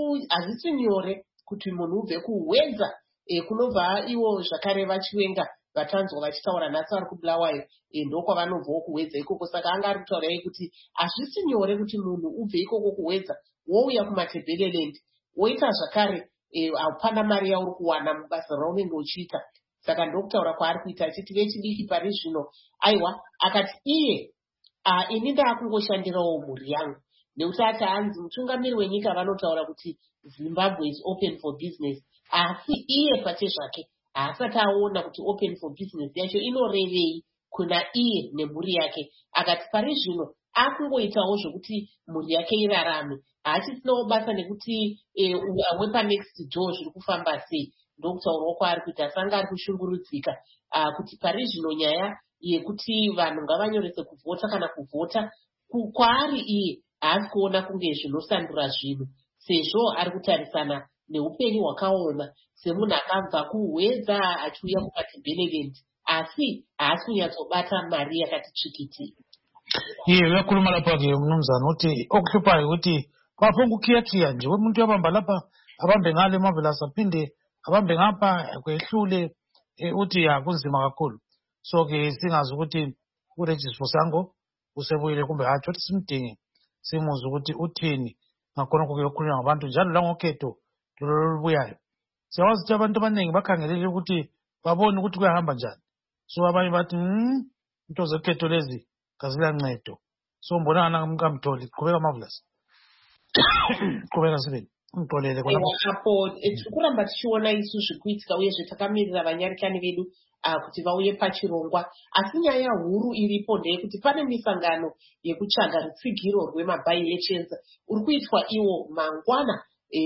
hazvisi nyore kuti munhu ubve kuhwedza kunobva ivo zvakare vachiwenga vatanzwa vachitaura nhasi vari kubulawayo ndokwavanobvawo kuwedza ikoko. Saka anga ari kutaura kuti hazvisi nyore kuti munhu ubve ikoko kuwedza wouya kumatebheleland woita zvakare hapana mari yauri kuwana mubasa raunenge uchiita. Saka ndokutaura kwaari kuita achiti vechidiki pari zvino aiwa akati iye ini ndaakungoshandirawo mhuri yangu nekuti ati hanzi mutungamiri wenyika vanotaura kuti Zimbabwe is open for business, asi iye pate zvake haasati aona kuti open for business yacho inorevei kuna iye nemhuri yake. Akati pari zvino akungoitawo zvokuti mhuri yake irarame, haachisinawo basa nekuti wepanext door zviri kufamba sei. Ndokutaurawo kwaari kuita asanga ari kushungurudzika kuti pari zvino nyaya yekuti vanhu ngavanyorese kuvhota kana kuvhota kwaari iye haasi kuona kunge zvinosandura zvinhu, sezvo ari kutarisana neupenyu hwakaoma semunhu akabva kuhwedza achiuya kumatebheleland asi haasi kunyatsobata mari yakati tsvikiti. Iye uyakhuluma lapha-ke mnumzana uthi okuhluphayo ukuthi baphongukhiya nje umuntu uyabamba lapha abambe ngale Marvelous aphinde abambe ngapha kwehlule uthi kunzima kakhulu. So-ke singazi ukuthi uRegis Musango usebuyile kumbe hatshi, uthi simdinge simuze ukuthi uthini ngakhonokho kuyokhulunywa ngabantu njalo langokhetho lolubuyayo. Siyawazi ukuthi abantu abaningi bakhangelele ukuthi babone ukuthi kuyahamba njani. So abanye bathi into zekhetho lezi kazilancedo. So mbonana ngamtholi qhubeka Marvelous. Qhubeka Sibeni ungixolele khona apho kuramba tichiona isu zvikuitika uyezve takamirira vanyarikani vedu kuti vauye pachirongwa. Asi nyaya huru iripo ndeyekuti pane misangano yekutsvaga rutsigiro rwema-by-elections uri kuitwa iwo mangwana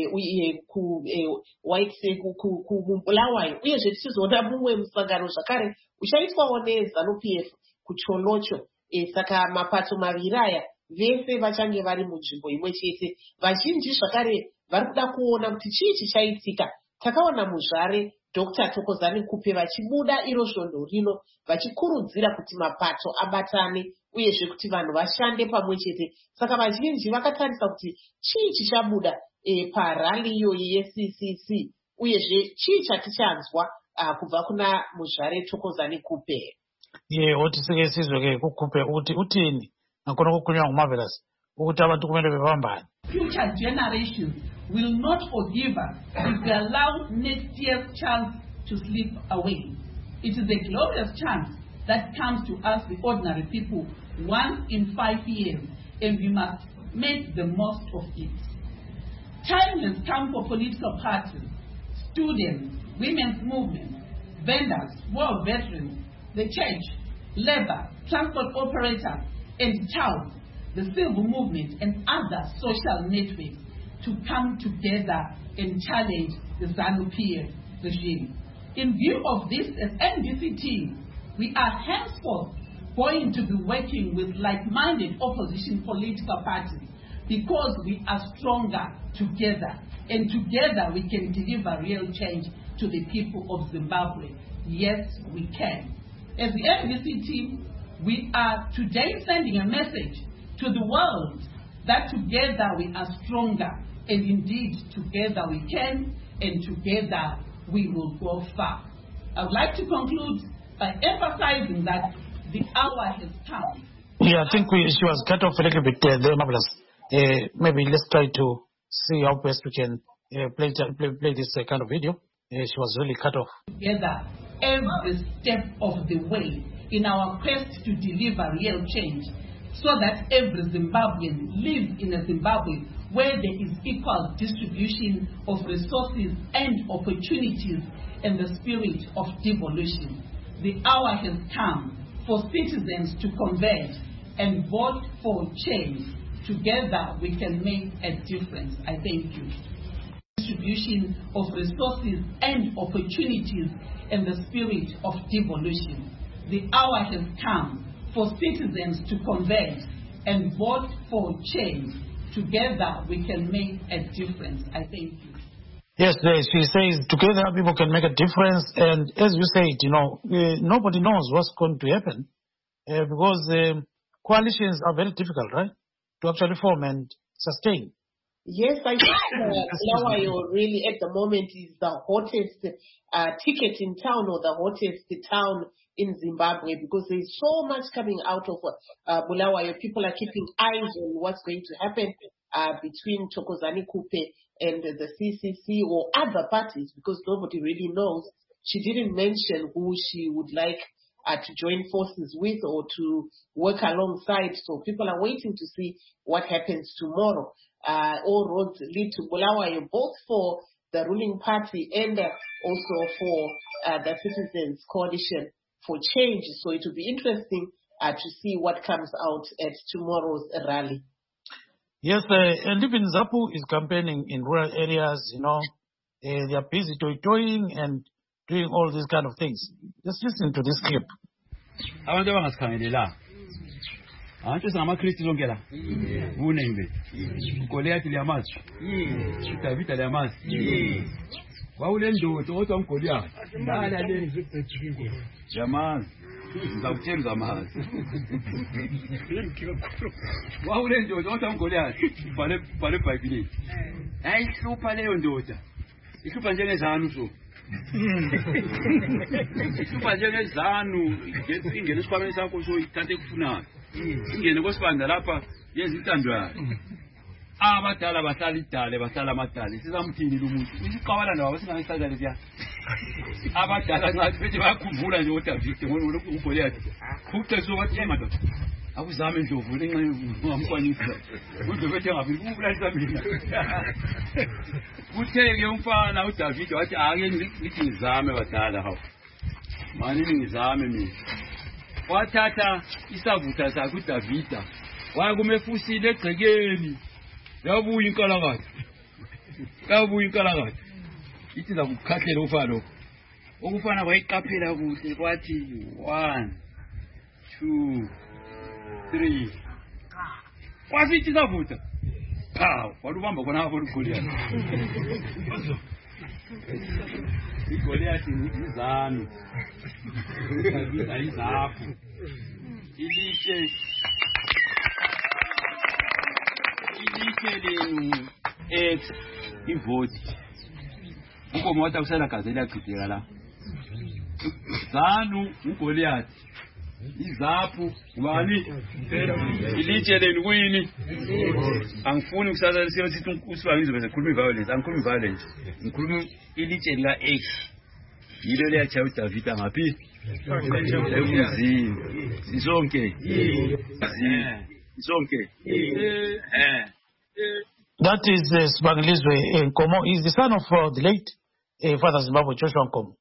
kuBulawayo, uyezve tichizoona mumwe musangano zvakare uchaitwawo neZANU-PF kuCholocho. Saka mapato maviri aya vese vachange vari munzvimbo imwe chete. Vazhinji zvakare vari kuda kuona kuti chii chichaitika. Takaona muzvare Dr. Thokozani Kupe vachibuda iro svondo rino vachikurudzira kuti mapato abatane uyezve kuti vanhu vashande pamwe chete. Saka vazhinji vakatarisa kuti chii chichabuda parali iyoyi yeCCC uyezve chii chatichanzwa kubva kuna muzvare Thokozani Kupe. Otisike sizwe-ke kuKupe ukuthi uthini ngakhona kukhulunywa nguMarvelous ukuthi abantu kumele bebambane. Future generations will not forgive us if we allow next year's chance to slip away. It is a glorious chance that comes to us, the ordinary people, once in 5 years, and we must make the most of it. Time has come for political parties, students, women's movement, vendors, war veterans, the church, labor, transport operators, and towns, the civil movement, and other social networks to come together and challenge the ZANU-PF regime. In view of this, as NBCT, we are henceforth going to be working with like-minded opposition political parties because we are stronger together, and together we can deliver real change to the people of Zimbabwe. Yes, we can. As the NBC team, we are today sending a message to the world that together we are stronger, and indeed together we can, and together we will go far. I would like to conclude by emphasizing that the hour has come. I think she was cut off a little bit there, Marvelous. Maybe let's try to see how best we can play this kind of video. She was really cut off. Together, every step of the way in our quest to deliver real change, so that every Zimbabwean lives in a Zimbabwe where there is equal distribution of resources and opportunities and the spirit of devolution. The hour has come for citizens to converge and vote for change. Together we can make a difference. I thank you. Distribution of resources and opportunities and the spirit of devolution. The hour has come for citizens to converge and vote for change. Together we can make a difference. I thank you. Yes, she says together people can make a difference, and as you said, nobody knows what's going to happen because coalitions are very difficult, right, to actually form and sustain. Yes, I think Bulawayo really at the moment is the hottest ticket in town, or the hottest town in Zimbabwe, because there's so much coming out of Bulawayo. People are keeping eyes on what's going to happen between Thokozani Kupe and the CCC or other parties, because nobody really knows. She didn't mention who she would like to join forces with or to work alongside. So people are waiting to see what happens tomorrow. All roads lead to Bulawayo, both for the ruling party and also for the Citizens Coalition for Change. So it will be interesting to see what comes out at tomorrow's rally. Yes, and even ZAPU is campaigning in rural areas, they are busy toying and doing all these kind of things. Just listen to this clip. Abantu abangasikhangelela abantu singamakristu zonke la kunenge uGoliath liyamazi uDavid liyamazi wawule ndodo kodwa uGoliath lala leni yamazi ngizakutshela zamazi wawule ndodo kodwa uGoliath bale eBhayibhelini ayihlupha leyo ndoda ihlupha njengezanu so ihlupha njengezanu ingene esikhwameni sakho so ithathe kufunayo ingene kwesibanda lapha yenza intando yayo abadala bahlala idale bahlala amadala sizamthini lo muntu isiqabala nawo singayisaza lesiya abadala ngathi bethi bayakhumbula nje uDavid ngoba uGoliath futhi sobathi emadoda akuzame indlovu lenxa ungamkwanisa udlovu ethi ngaphi ukubulalisa mina kutheke umfana uDavid wathi ake ngithi ngizame badala hawo manje ngizame mina wathatha isavutha sakhe uDavida waya kumefusile egcekeni yabuya inkalakatha ithi zakukhahlela ufana lokho okufana wayiqaphela kuhle kwathi 1 2 3 kwasithi savutha walubamba khona hapo uGoliath uGoliath izami ayizapho ilike lenu ivoti ukomo wathi akusela gazela yaqhideka la zanu uGoliath izapho ubani ilitshe lenu kuyini angifuni ukusala sithi usibangizo bese khuluma violence angikhulumi violence ngikhuluma ilitshe lika X yilo leyachaya uDavid ngaphi emzini sisonke That is Sibangilizwe Nkomo. He's the son of the late Father Zimbabwe Joshua Nkomo.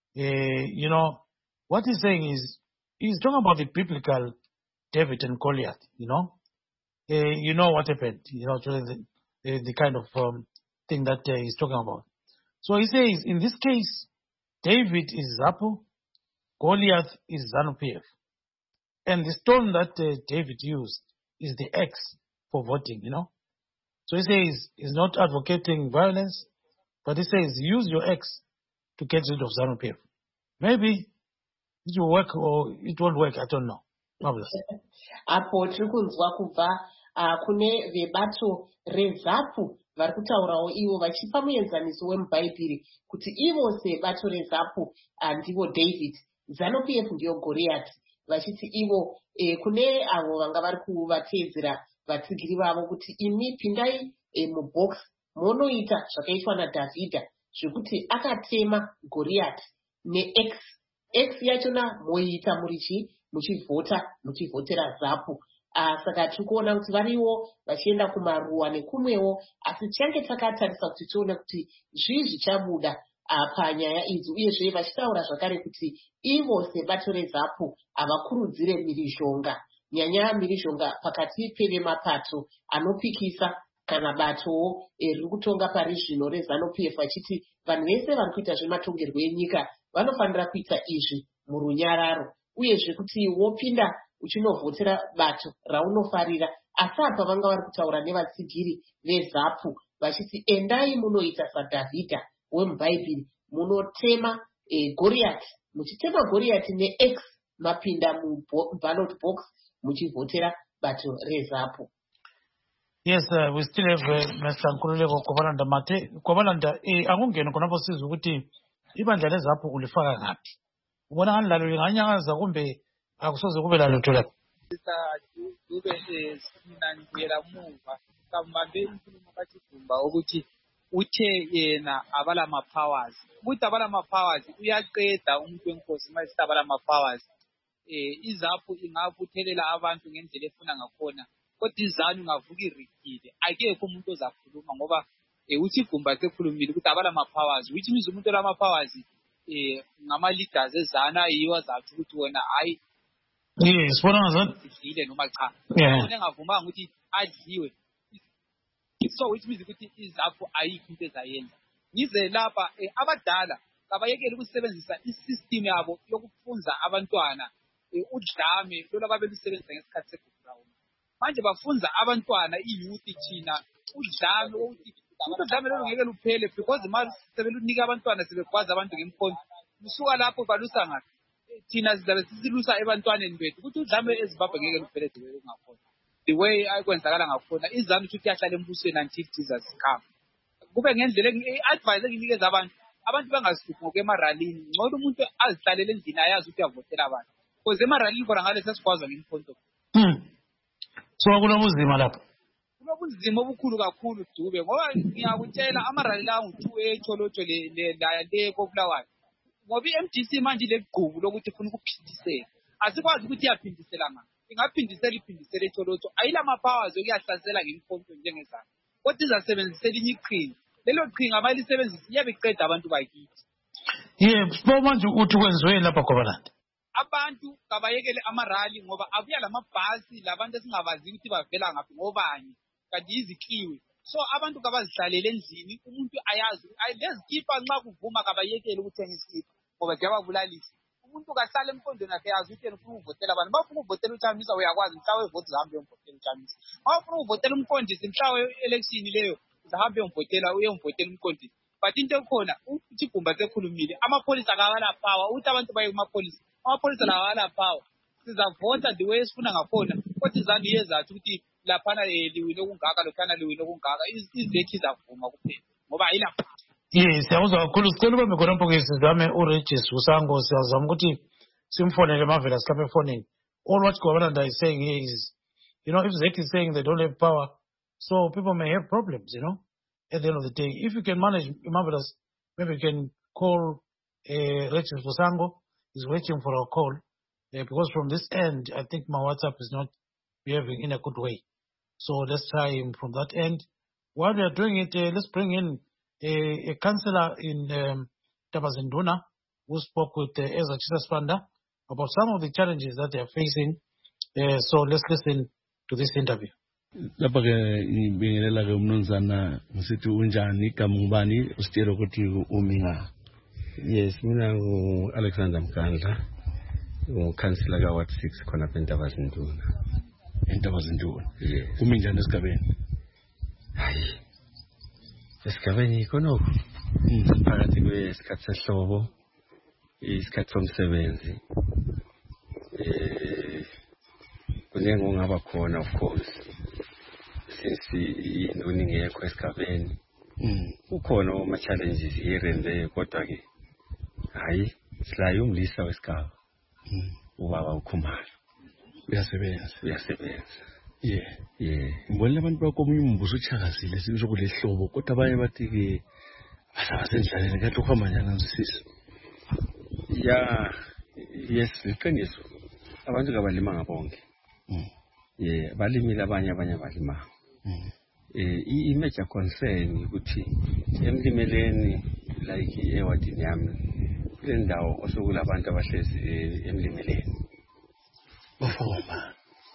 What he's saying is, he's talking about the biblical David and Goliath, you know what happened, to the kind of thing that he's talking about. So he says, in this case, David is ZAPU, Goliath is ZANU-PF. And the stone that David used is the X for voting, So he says he's not advocating violence, but he says use your X to get rid of ZANU-PF. Maybe it will work or it won't work, I don't know. Apo tiri kunzwa kubva kune vebato reZAPU vari kutaurawo ivo vachipa muenzaniso wemubhaibheri kuti ivo sebato reZAPU ndivo David, ZANU-PF ndiyo Goliath, vachiti ivo kune avo vanga vari kuvateedzera vatsigiri vavo kuti imi pindai mubox monoita zvakaitwa naDhavhidha zvekuti akatema Goliath neX yachona moita muchivhotera ZAPU. Saka tiri kuona kuti variwo vachienda kumaruwa nekumwewo, asi tichange takatarisa kuti tione kuti zvii zvichabuda panyaya idzi, uyezve vachitaura zvakare kuti ivo sebato reZAPU havakurudzire mhirizhonga, nyanya mhirizhonga pakati pevemapato anopikisa kana batowo riri kutonga pari zvino reZANU-PF, vachiti vanhu vese vari kuita zvematongerwo enyika vanofanira kuita izvi murunyararo, uyezve kuti wopinda uchinovhotera bato raunofarira. Asi apa vanga vari kutaura nevatsigiri veZAPU vachiti endai munoita saDhavhidha wemubhaibheri, munotema Goliath, muchitema Goliath neX mapinda muballot box muchivhotera bato reZAPU. Yes, we still have Mr. Nkululeko Kwabalanda Mate. Kwabalanda, akungena khonapho sizwe ukuthi ibandla lezapho ulifaka ngaphi. Ubona ngani lalo linganyakaza kumbe akusoze kube lalutho lapho. Dube mina ngiyela muva kambambe inkulumo kaThibumba ukuthi uthe yena abala ama-powers. Ukuthi abala ama-powers uyaqeda umuntu wenkosi uma esithi abala ama-powers. Izapho ingabuthelela abantu ngendlela efuna ngakhona. Kodwa izanu ngavuka irikile. Akekho umuntu ozakhuluma ngoba uThibumba sekhulumile ukuthi abala ama-powers. Which means umuntu olama-powers ngama-leaders ezana yiwo azathi ukuthi wena hayi. Yes, bona ngazona. Idlile noma cha. Yeah. Engavumanga ukuthi adliwe. So which means ukuthi izapho ayikho into ezayenza. Ngize lapha abadala kabayekele ukusebenzisa isystem yabo yokufunza abantwana udlame lola babe lusebenzisa ngesikhathi se-ground. Manje bafunza abantwana i-youth thina udlame ukuthi udlame lolo ngeke luphele because manje sebelunika abantwana sebekwazi abantu ngemkhonto. Kusuka lapho balusa ngathi thina sizabe sisilusa ebantwaneni bethu ukuthi udlame eZimbabwe ngeke luphele zibe ngakhona. The way ayikwenzakala ngakhona izanu ukuthi yahlala embusweni until Jesus come. Kube ngendlela advice enginikeza abantu bangasiphi ngokwemaralini ngcono umuntu azihlalele endlini ayazi ukuthi uyavotela abantu. Because emaralini khona ngale sesikwazi ngemkhonto. So kunobuzima lapho. Kunobuzima obukhulu kakhulu Dube ngoba ngiyakutshela amarali la ngu2 echolotsho le kopulawayo. Ngoba iMDC manje legqubu lokuthi ufuna ukuphindisela. Asikwazi ukuthi iyaphindisela ngani. Ingaphindisela echolotsho. Ayila ama-powers okuyahlasela ngemkhonto njengezana. Kodwa izasebenzisela inye iqhinga. Lelo qhinga abalisebenzisa iyabeqeda abantu bakithi. Yebo, manje uthi kwenziwe lapha Kwabalanda. Abantu kabayekele amarali ngoba abuya lamabhasi labantu esingabazi ukuthi bavela ngaphi ngobani kanti izikiwe. So abantu kabazihlalele endlini umuntu ayazi lezikipa nxa kuvuma kabayekele ukuthenga isikipa ngoba ziyababulalisa. Umuntu kahlala emkondweni yakhe yazi ukuthi yena ufuna ukuvotela abantu. Bafuna ukuvotela uChamisa uyakwazi mhla wevoti zahambe uyomvotela uChamisa. Bafuna ukuvotela umqondisi mhla we-election leyo zahambe uyomvotela umqondisi. But into ekhona uThibumba sekhulumile amapholisa akawala power ukuthi abantu baye kumapholisa. Amapholisa lawa ala power. Sizavota the way esifuna ngakhona. Kodwa izanu yezathi ukuthi laphana liwile okungaka lokhana liwile okungaka izekhi zavuma kuphela ngoba ayila. Yes, siyakuzwa kakhulu sicela ube khona mphoko sizame uRegis Usango siyazama ukuthi simfonele Marvelous Cape phoning. All what Kwabalanda is saying here is, if ZEC is saying they don't have power, so people may have problems, at the end of the day. If you can manage Marvelous, maybe you can call Regis Usango. He's waiting for our call because from this end, I think my WhatsApp is not behaving in a good way. So let's try him from that end. While we are doing it, let's bring in a councillor in Tabazinduna who spoke with Ezra Chisaspanda about some of the challenges that they are facing. So let's listen to this interview. Lapha ke ngibingelela ke umnumzana ngisithi unjani kamngubani usitshela ukuthi uminga. Yes, mina ngu-Alexander Mkandla, ukhansila ka-Ward 6 khona apha eNtabazinduna. eNtabazinduna. Umi njani esigabeni? Hayi. Esigabeni khonoko. Phakathi kwesikhathi sehlobo, isikhathi somsebenzi. Kuningi ongaba khona of course. Since induna ingekho esigabeni. Ukhona ama-challenges here and there kodwa ke hayi silayo umlisa wesigaba ubaba uKhumalo uyasebenza ngibonile abantu bakomunye umbuso uchakazile sisho kule hlobo kodwa abanye bathi ke asabasendlaleni kanti ukuhamba njani ngisisi yes iqiniso abantu kabalima bonke balimile abanye abalima i-major concern ukuthi emlimeleni like ewadini yami kule ndawo osokulabantu abahlezi emlimeleni bafoma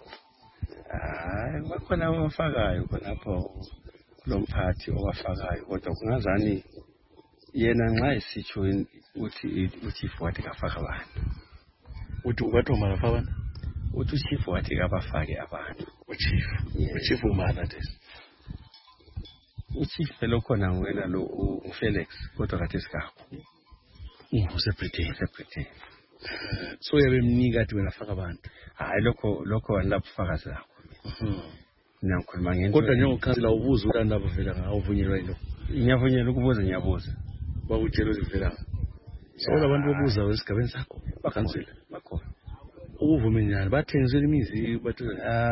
bakhona abafakayo khonapho kulo mphathi owafakayo kodwa kungazani yena nxa esitsho uthi uchief wathi kafaka abantu uthi ubathoma lapha abantu uthi uchief wathi kabafake abantu uchief umana this uchief phela khona ngwena lo uFelix kodwa kade sikakho usePretoria so yabemnika athi wena faka abantu hayi lokho walapho fakazi lakho Ngiyakhuluma ngento. Kodwa njengokhansela ubuza ukuthi andabavela ngawuvunyelwa yini? Ngiyavunyelwa ukubuza ngiyabuza. Bakutshela ukuthi vela. So abantu bobuza esigabeni sakho bakhansela bakhona. Uvume njani? Bathengisela imizi bathi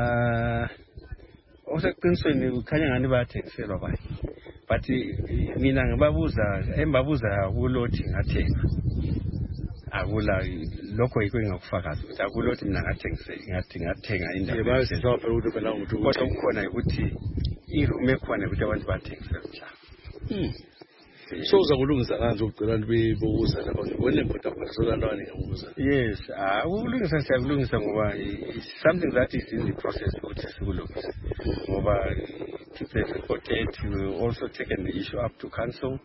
oseqinisweni kukhanya ngani bayathengiselwa bayi. But mina ngibabuza kulothi ngathenga. Akula lokho yikho engakufakaza ukuthi akulothi mina ngathenga indawo. Bayasizapha ukuthi phela umuntu kodwa kukhona ukuthi irume khona ukuthi abantu bathengisela njalo. So uzakulungisa kanjani ukucela abantu bebuza lapha ngibone kodwa basolantwana ngiyabuza. Yes, ukulungisa siyakulungisa ngoba something that is in the process ukuthi sikulungisa. Ngoba it's reported, we also taken the issue up to council.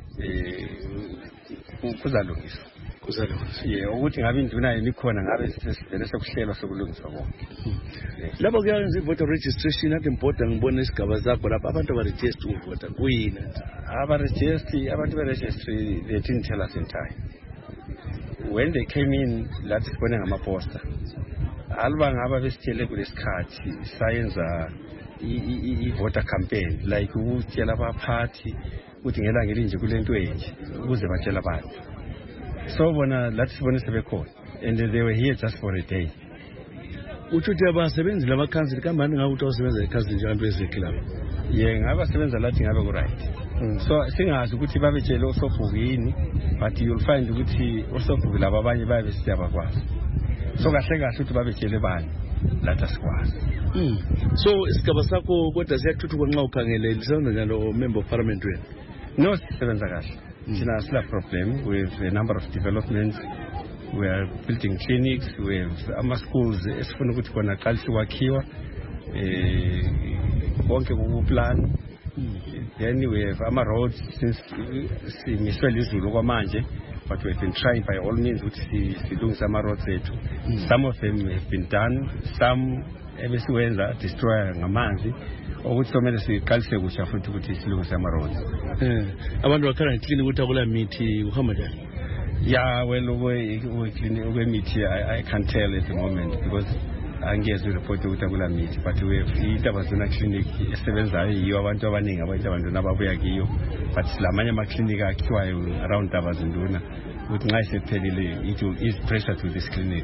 Kuzalungiswa. Yeah, ukuthi ngabe induna yemikhona ngabe sivele sekuhlelwa sokulungiswa konke. Lapho kuyenza voter registration at important ngibona isigaba zakho lapha abantu abaregister ukuvota kuyini? Abantu beregistry, they didn't tell us in time. When they came in, lathi sibone ngamaposter. Alba ngaba besitshele kulesikhathi sayenza i-voter campaign like ukutshela abaphathi ukuthi ngelanga elinje kulento enje ukuze batshela abantu. So bona lathi sibone sebekhona and they were here just for a day. Uthi abasebenzi lamakhansela kamani ngakuthi awusebenza ekhansela nje abantu bezekhilapha. Ngabasebenza lathi ngabe ku right. So singazi ukuthi babetshele osofugini yini, but you'll find ukuthi osofugini laba abanye babe siyabakwazi. So kahle ukuthi babetshele bani lathi asikwazi. So isigaba sakho kodwa siyathuthuka nxa ukhangele lisona njalo member of parliament wena. No, sisebenza kahle. Sina sila problem with a number of developments. We are building clinics, we have schools esifuna ukuthi kona qalisi kwakhiwa konke kuplan. Then we have roads since simiswele izulu kwamanje, but we have been trying by all means ukuthi silungise roads ethu. Some of them have been done, some ebesiwenza destroy ngamanzi ukuthi somele siqalise kusha futhi ukuthi silungise roads. Abantu bakhala ngiclean ukuthi akula mithi uhamba njani? Yeah, well, we meet I can't tell at the moment because I'm getting report ukuthi akula meet, but we have iTabazona clinic esebenzayo yiyo abantu abaningi abantu nababuya kiyo, but silamanye ama clinic akhiwayo around Tabazonduna ukuthi nxa isephelile it will ease pressure to this clinic.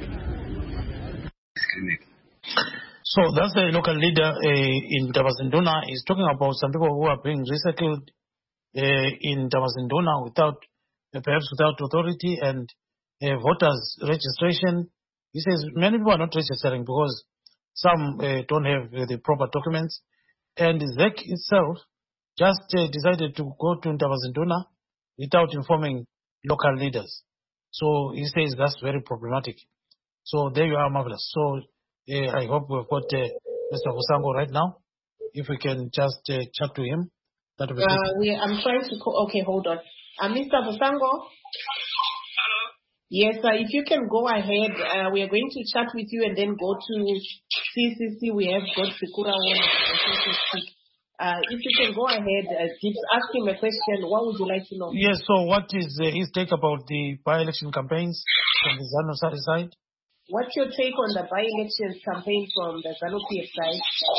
So that's the local leader in Tabazonduna is talking about some people who are being resettled in Tabazonduna perhaps without authority and voters registration. He says many people are not registering because some don't have the proper documents. And ZEC itself just decided to go to Tabazonduna without informing local leaders. So he says that's very problematic. So there you are, Marvelous. So I hope we've got Mr. Vusango right now. If we can just chat to him, that would be good. I'm trying to call. Okay, hold on. Mr. Vusango? Hello? Yes, if you can go ahead. We are going to chat with you and then go to CCC. We have got Sikura CCC. If you can go ahead, ask him a question. What would you like to know? Yes, so what is his take about the by-election campaigns from the ZANU side? What's your take on the by-election campaign from the ZANU-PF side?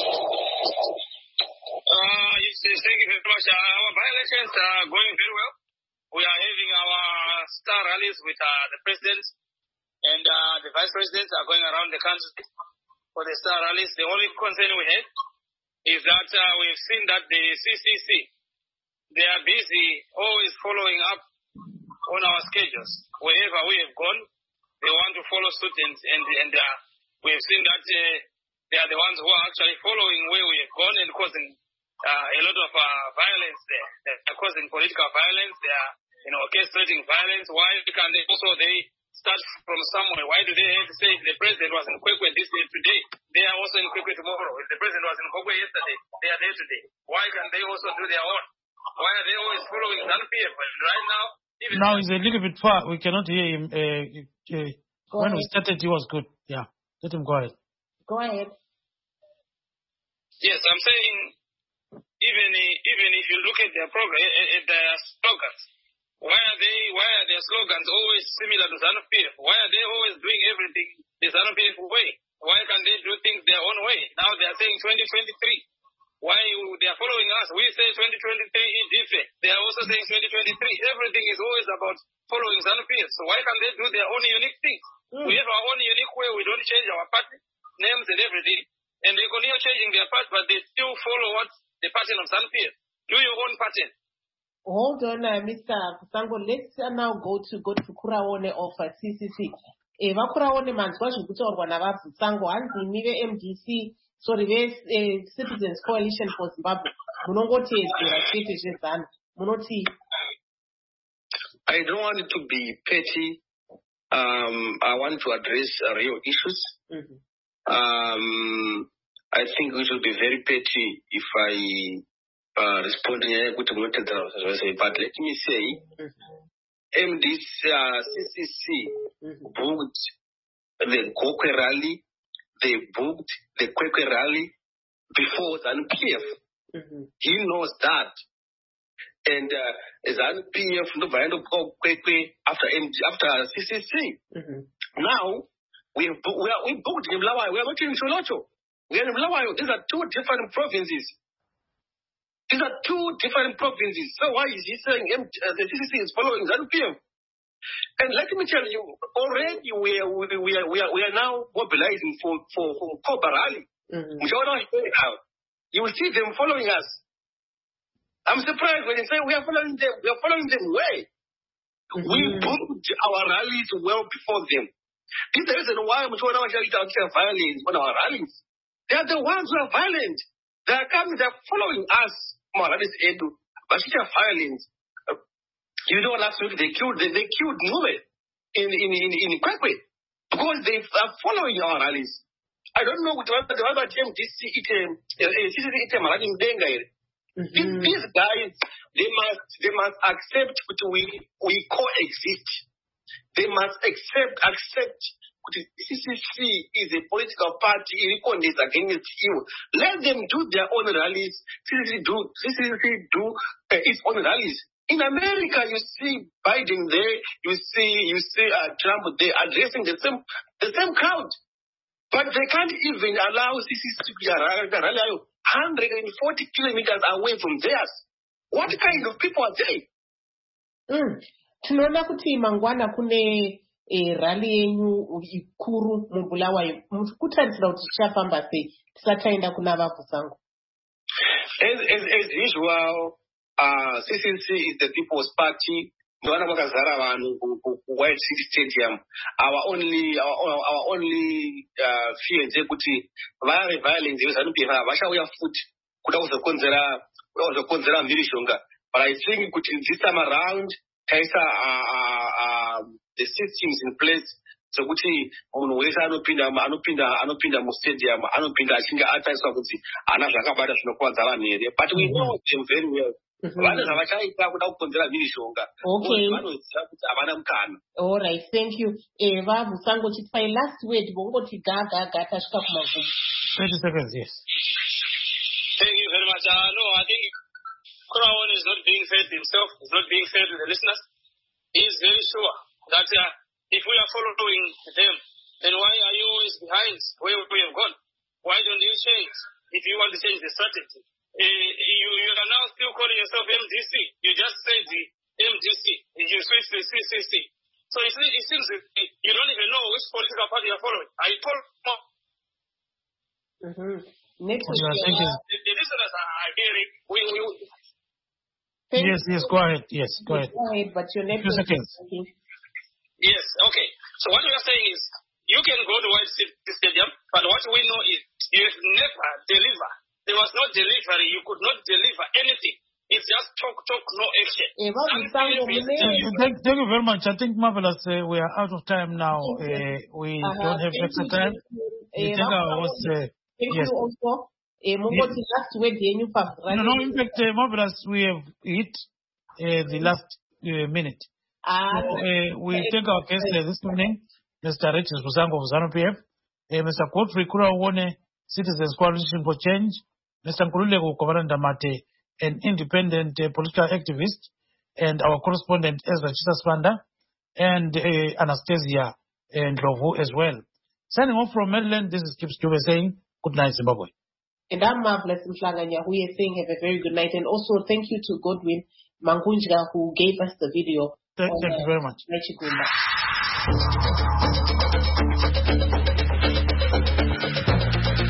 Thank you very much. Our by-elections are going very well. We are having our star rallies with the president and the vice presidents are going around the country for the star rallies. The only concern we have is that we've seen that the CCC, they are busy always following up on our schedules. Wherever we have gone, they want to follow suit and we have seen that they are the ones who are actually following where we have gone and causing a lot of violence there. They're causing political violence. They are, orchestrating violence. Why can't they start from somewhere? Why do they have to say if the president was in Kwekwe today, they are also in Kwekwe tomorrow? If the president was in Kwekwe yesterday, they are there today. Why can't they also do their own? Why are they always following ZANU-PF? Right now, now he's a little bit far. We cannot hear him. When we started, he was good. Yeah, let him go ahead. Go ahead. Yes, I'm saying even if you look at their program, at their slogans, why are their slogans always similar to ZANU-PF? Why are they always doing everything the ZANU-PF way? Why can they do things their own way? Now they are saying 2023. Why they are following us? We say 2023 is different. They are also saying 2023. Everything is always about following ZANU-PF. So why can't they do their own unique things? We have our own unique way. We don't change our party names and everything. And they continue changing their party, but they still follow what the pattern of ZANU-PF. Do your own pattern. Hold on, Mr. Kusango. Let's now go to Kuraone of CCC. Vakuraone manzwa zvikutorwa navaBvusango hanzi nive MDC sorry Citizens Coalition for Zimbabwe munongoteedzera chete zvezano munoti. I don't want it to be petty. I want to address real issues. I think we should be very petty if I respond but let me say MDC CCC booked the Gokwe rally, they booked the Kwekwe rally before ZANU-PF. He knows that. And ZANU-PF Kwekwe after CCC. Now we booked in Bulawayo. We are not in Cholocho. We are in Bulawayo. These are two different provinces. These are two different provinces. So why is he saying the CCC is following ZANU-PF? And let me tell you, already we are now mobilizing for Koba rally. You will see them following us. I'm surprised when you say we are following them. We are following them where? We booked our rallies well before them. This is the reason why we are violence on our rallies. They are the ones who are violent. They are coming, they are following us. Violence. You know, last week they killed Nube in Kwekwe because they are following our rallies. I don't know what the other MDC These guys, they must accept that we coexist. They must accept CCC is a political party recognized against you. Let them do their own rallies. CCC do its own rallies. In America, you see Biden there, you see Trump there addressing the same crowd. But they can't even allow CCC to be a rally 140 kilometers away from theirs. What kind of people are they? Tinoona kuti mangwana kune rally yenyu ikuru muBulawayo. Kutarisira kuti tichafamba sei tisataenda kuna vaBvusango. As usual, CCC is the People's Party. Ndovana vakazara vanhu White City Stadium. Our only fear ndekuti vari violence yeZANU-PF vachauya futi kuda kuzokonzera mhirizhonga. But I think kuti this time around taisa the systems in place sokuti munhu wese anopinda mustadium anopinda achinge ataiswa kuti hana zvakabata zvinokuvadza vanhu here. But we know them very well. Vane zvavachaita kuda kukonzera mhirizhonga. Vanoziva kuti havana mukana. All right, thank you. vaBvusango chitipai last word vongoti gaga tasvika kumagumo. 20 seconds, yes. Thank you very much. No, I think Kuraone is not being fair to himself. He's not being fair to the listeners. He is very sure that if we are following them, then why are you always behind where we have gone? Why don't you change if you want to change the strategy? You are now still calling yourself MDC. You just said the MDC. You switched to CCC. So it seems that you don't even know which political party you are following. Are you following? Next week, the listeners are hearing. Yes, go ahead. Yes, go ahead. Go ahead, but your next 2 seconds. Yes, okay. So what we are saying is, you can go to White City Stadium, but what we know is you have never delivered. There was no delivery. You could not deliver anything. It's just talk, no action. Thank you very much. I think, Marvelous, we are out of time now. We don't have extra time. Thank you also. Last word, no, in fact, Marvelous, we have hit the last minute. We take our guest this morning, Mr. Richard Busango of ZANU-PF, Mr. Godfrey Kuraone, Citizens Coalition for Change, Mr. Nkululeko Kovarandamate, an independent political activist, and our correspondent Ezra Chisaswanda, and Anastasia Ndlovu as well. Signing off from Maryland, this is Kips Dube saying, good night, Zimbabwe. And I'm Marvelous Mhlanga Nyahuye saying have a very good night. And also thank you to Godwin Mangunja who gave us the video. Thank you very much. Chigumba.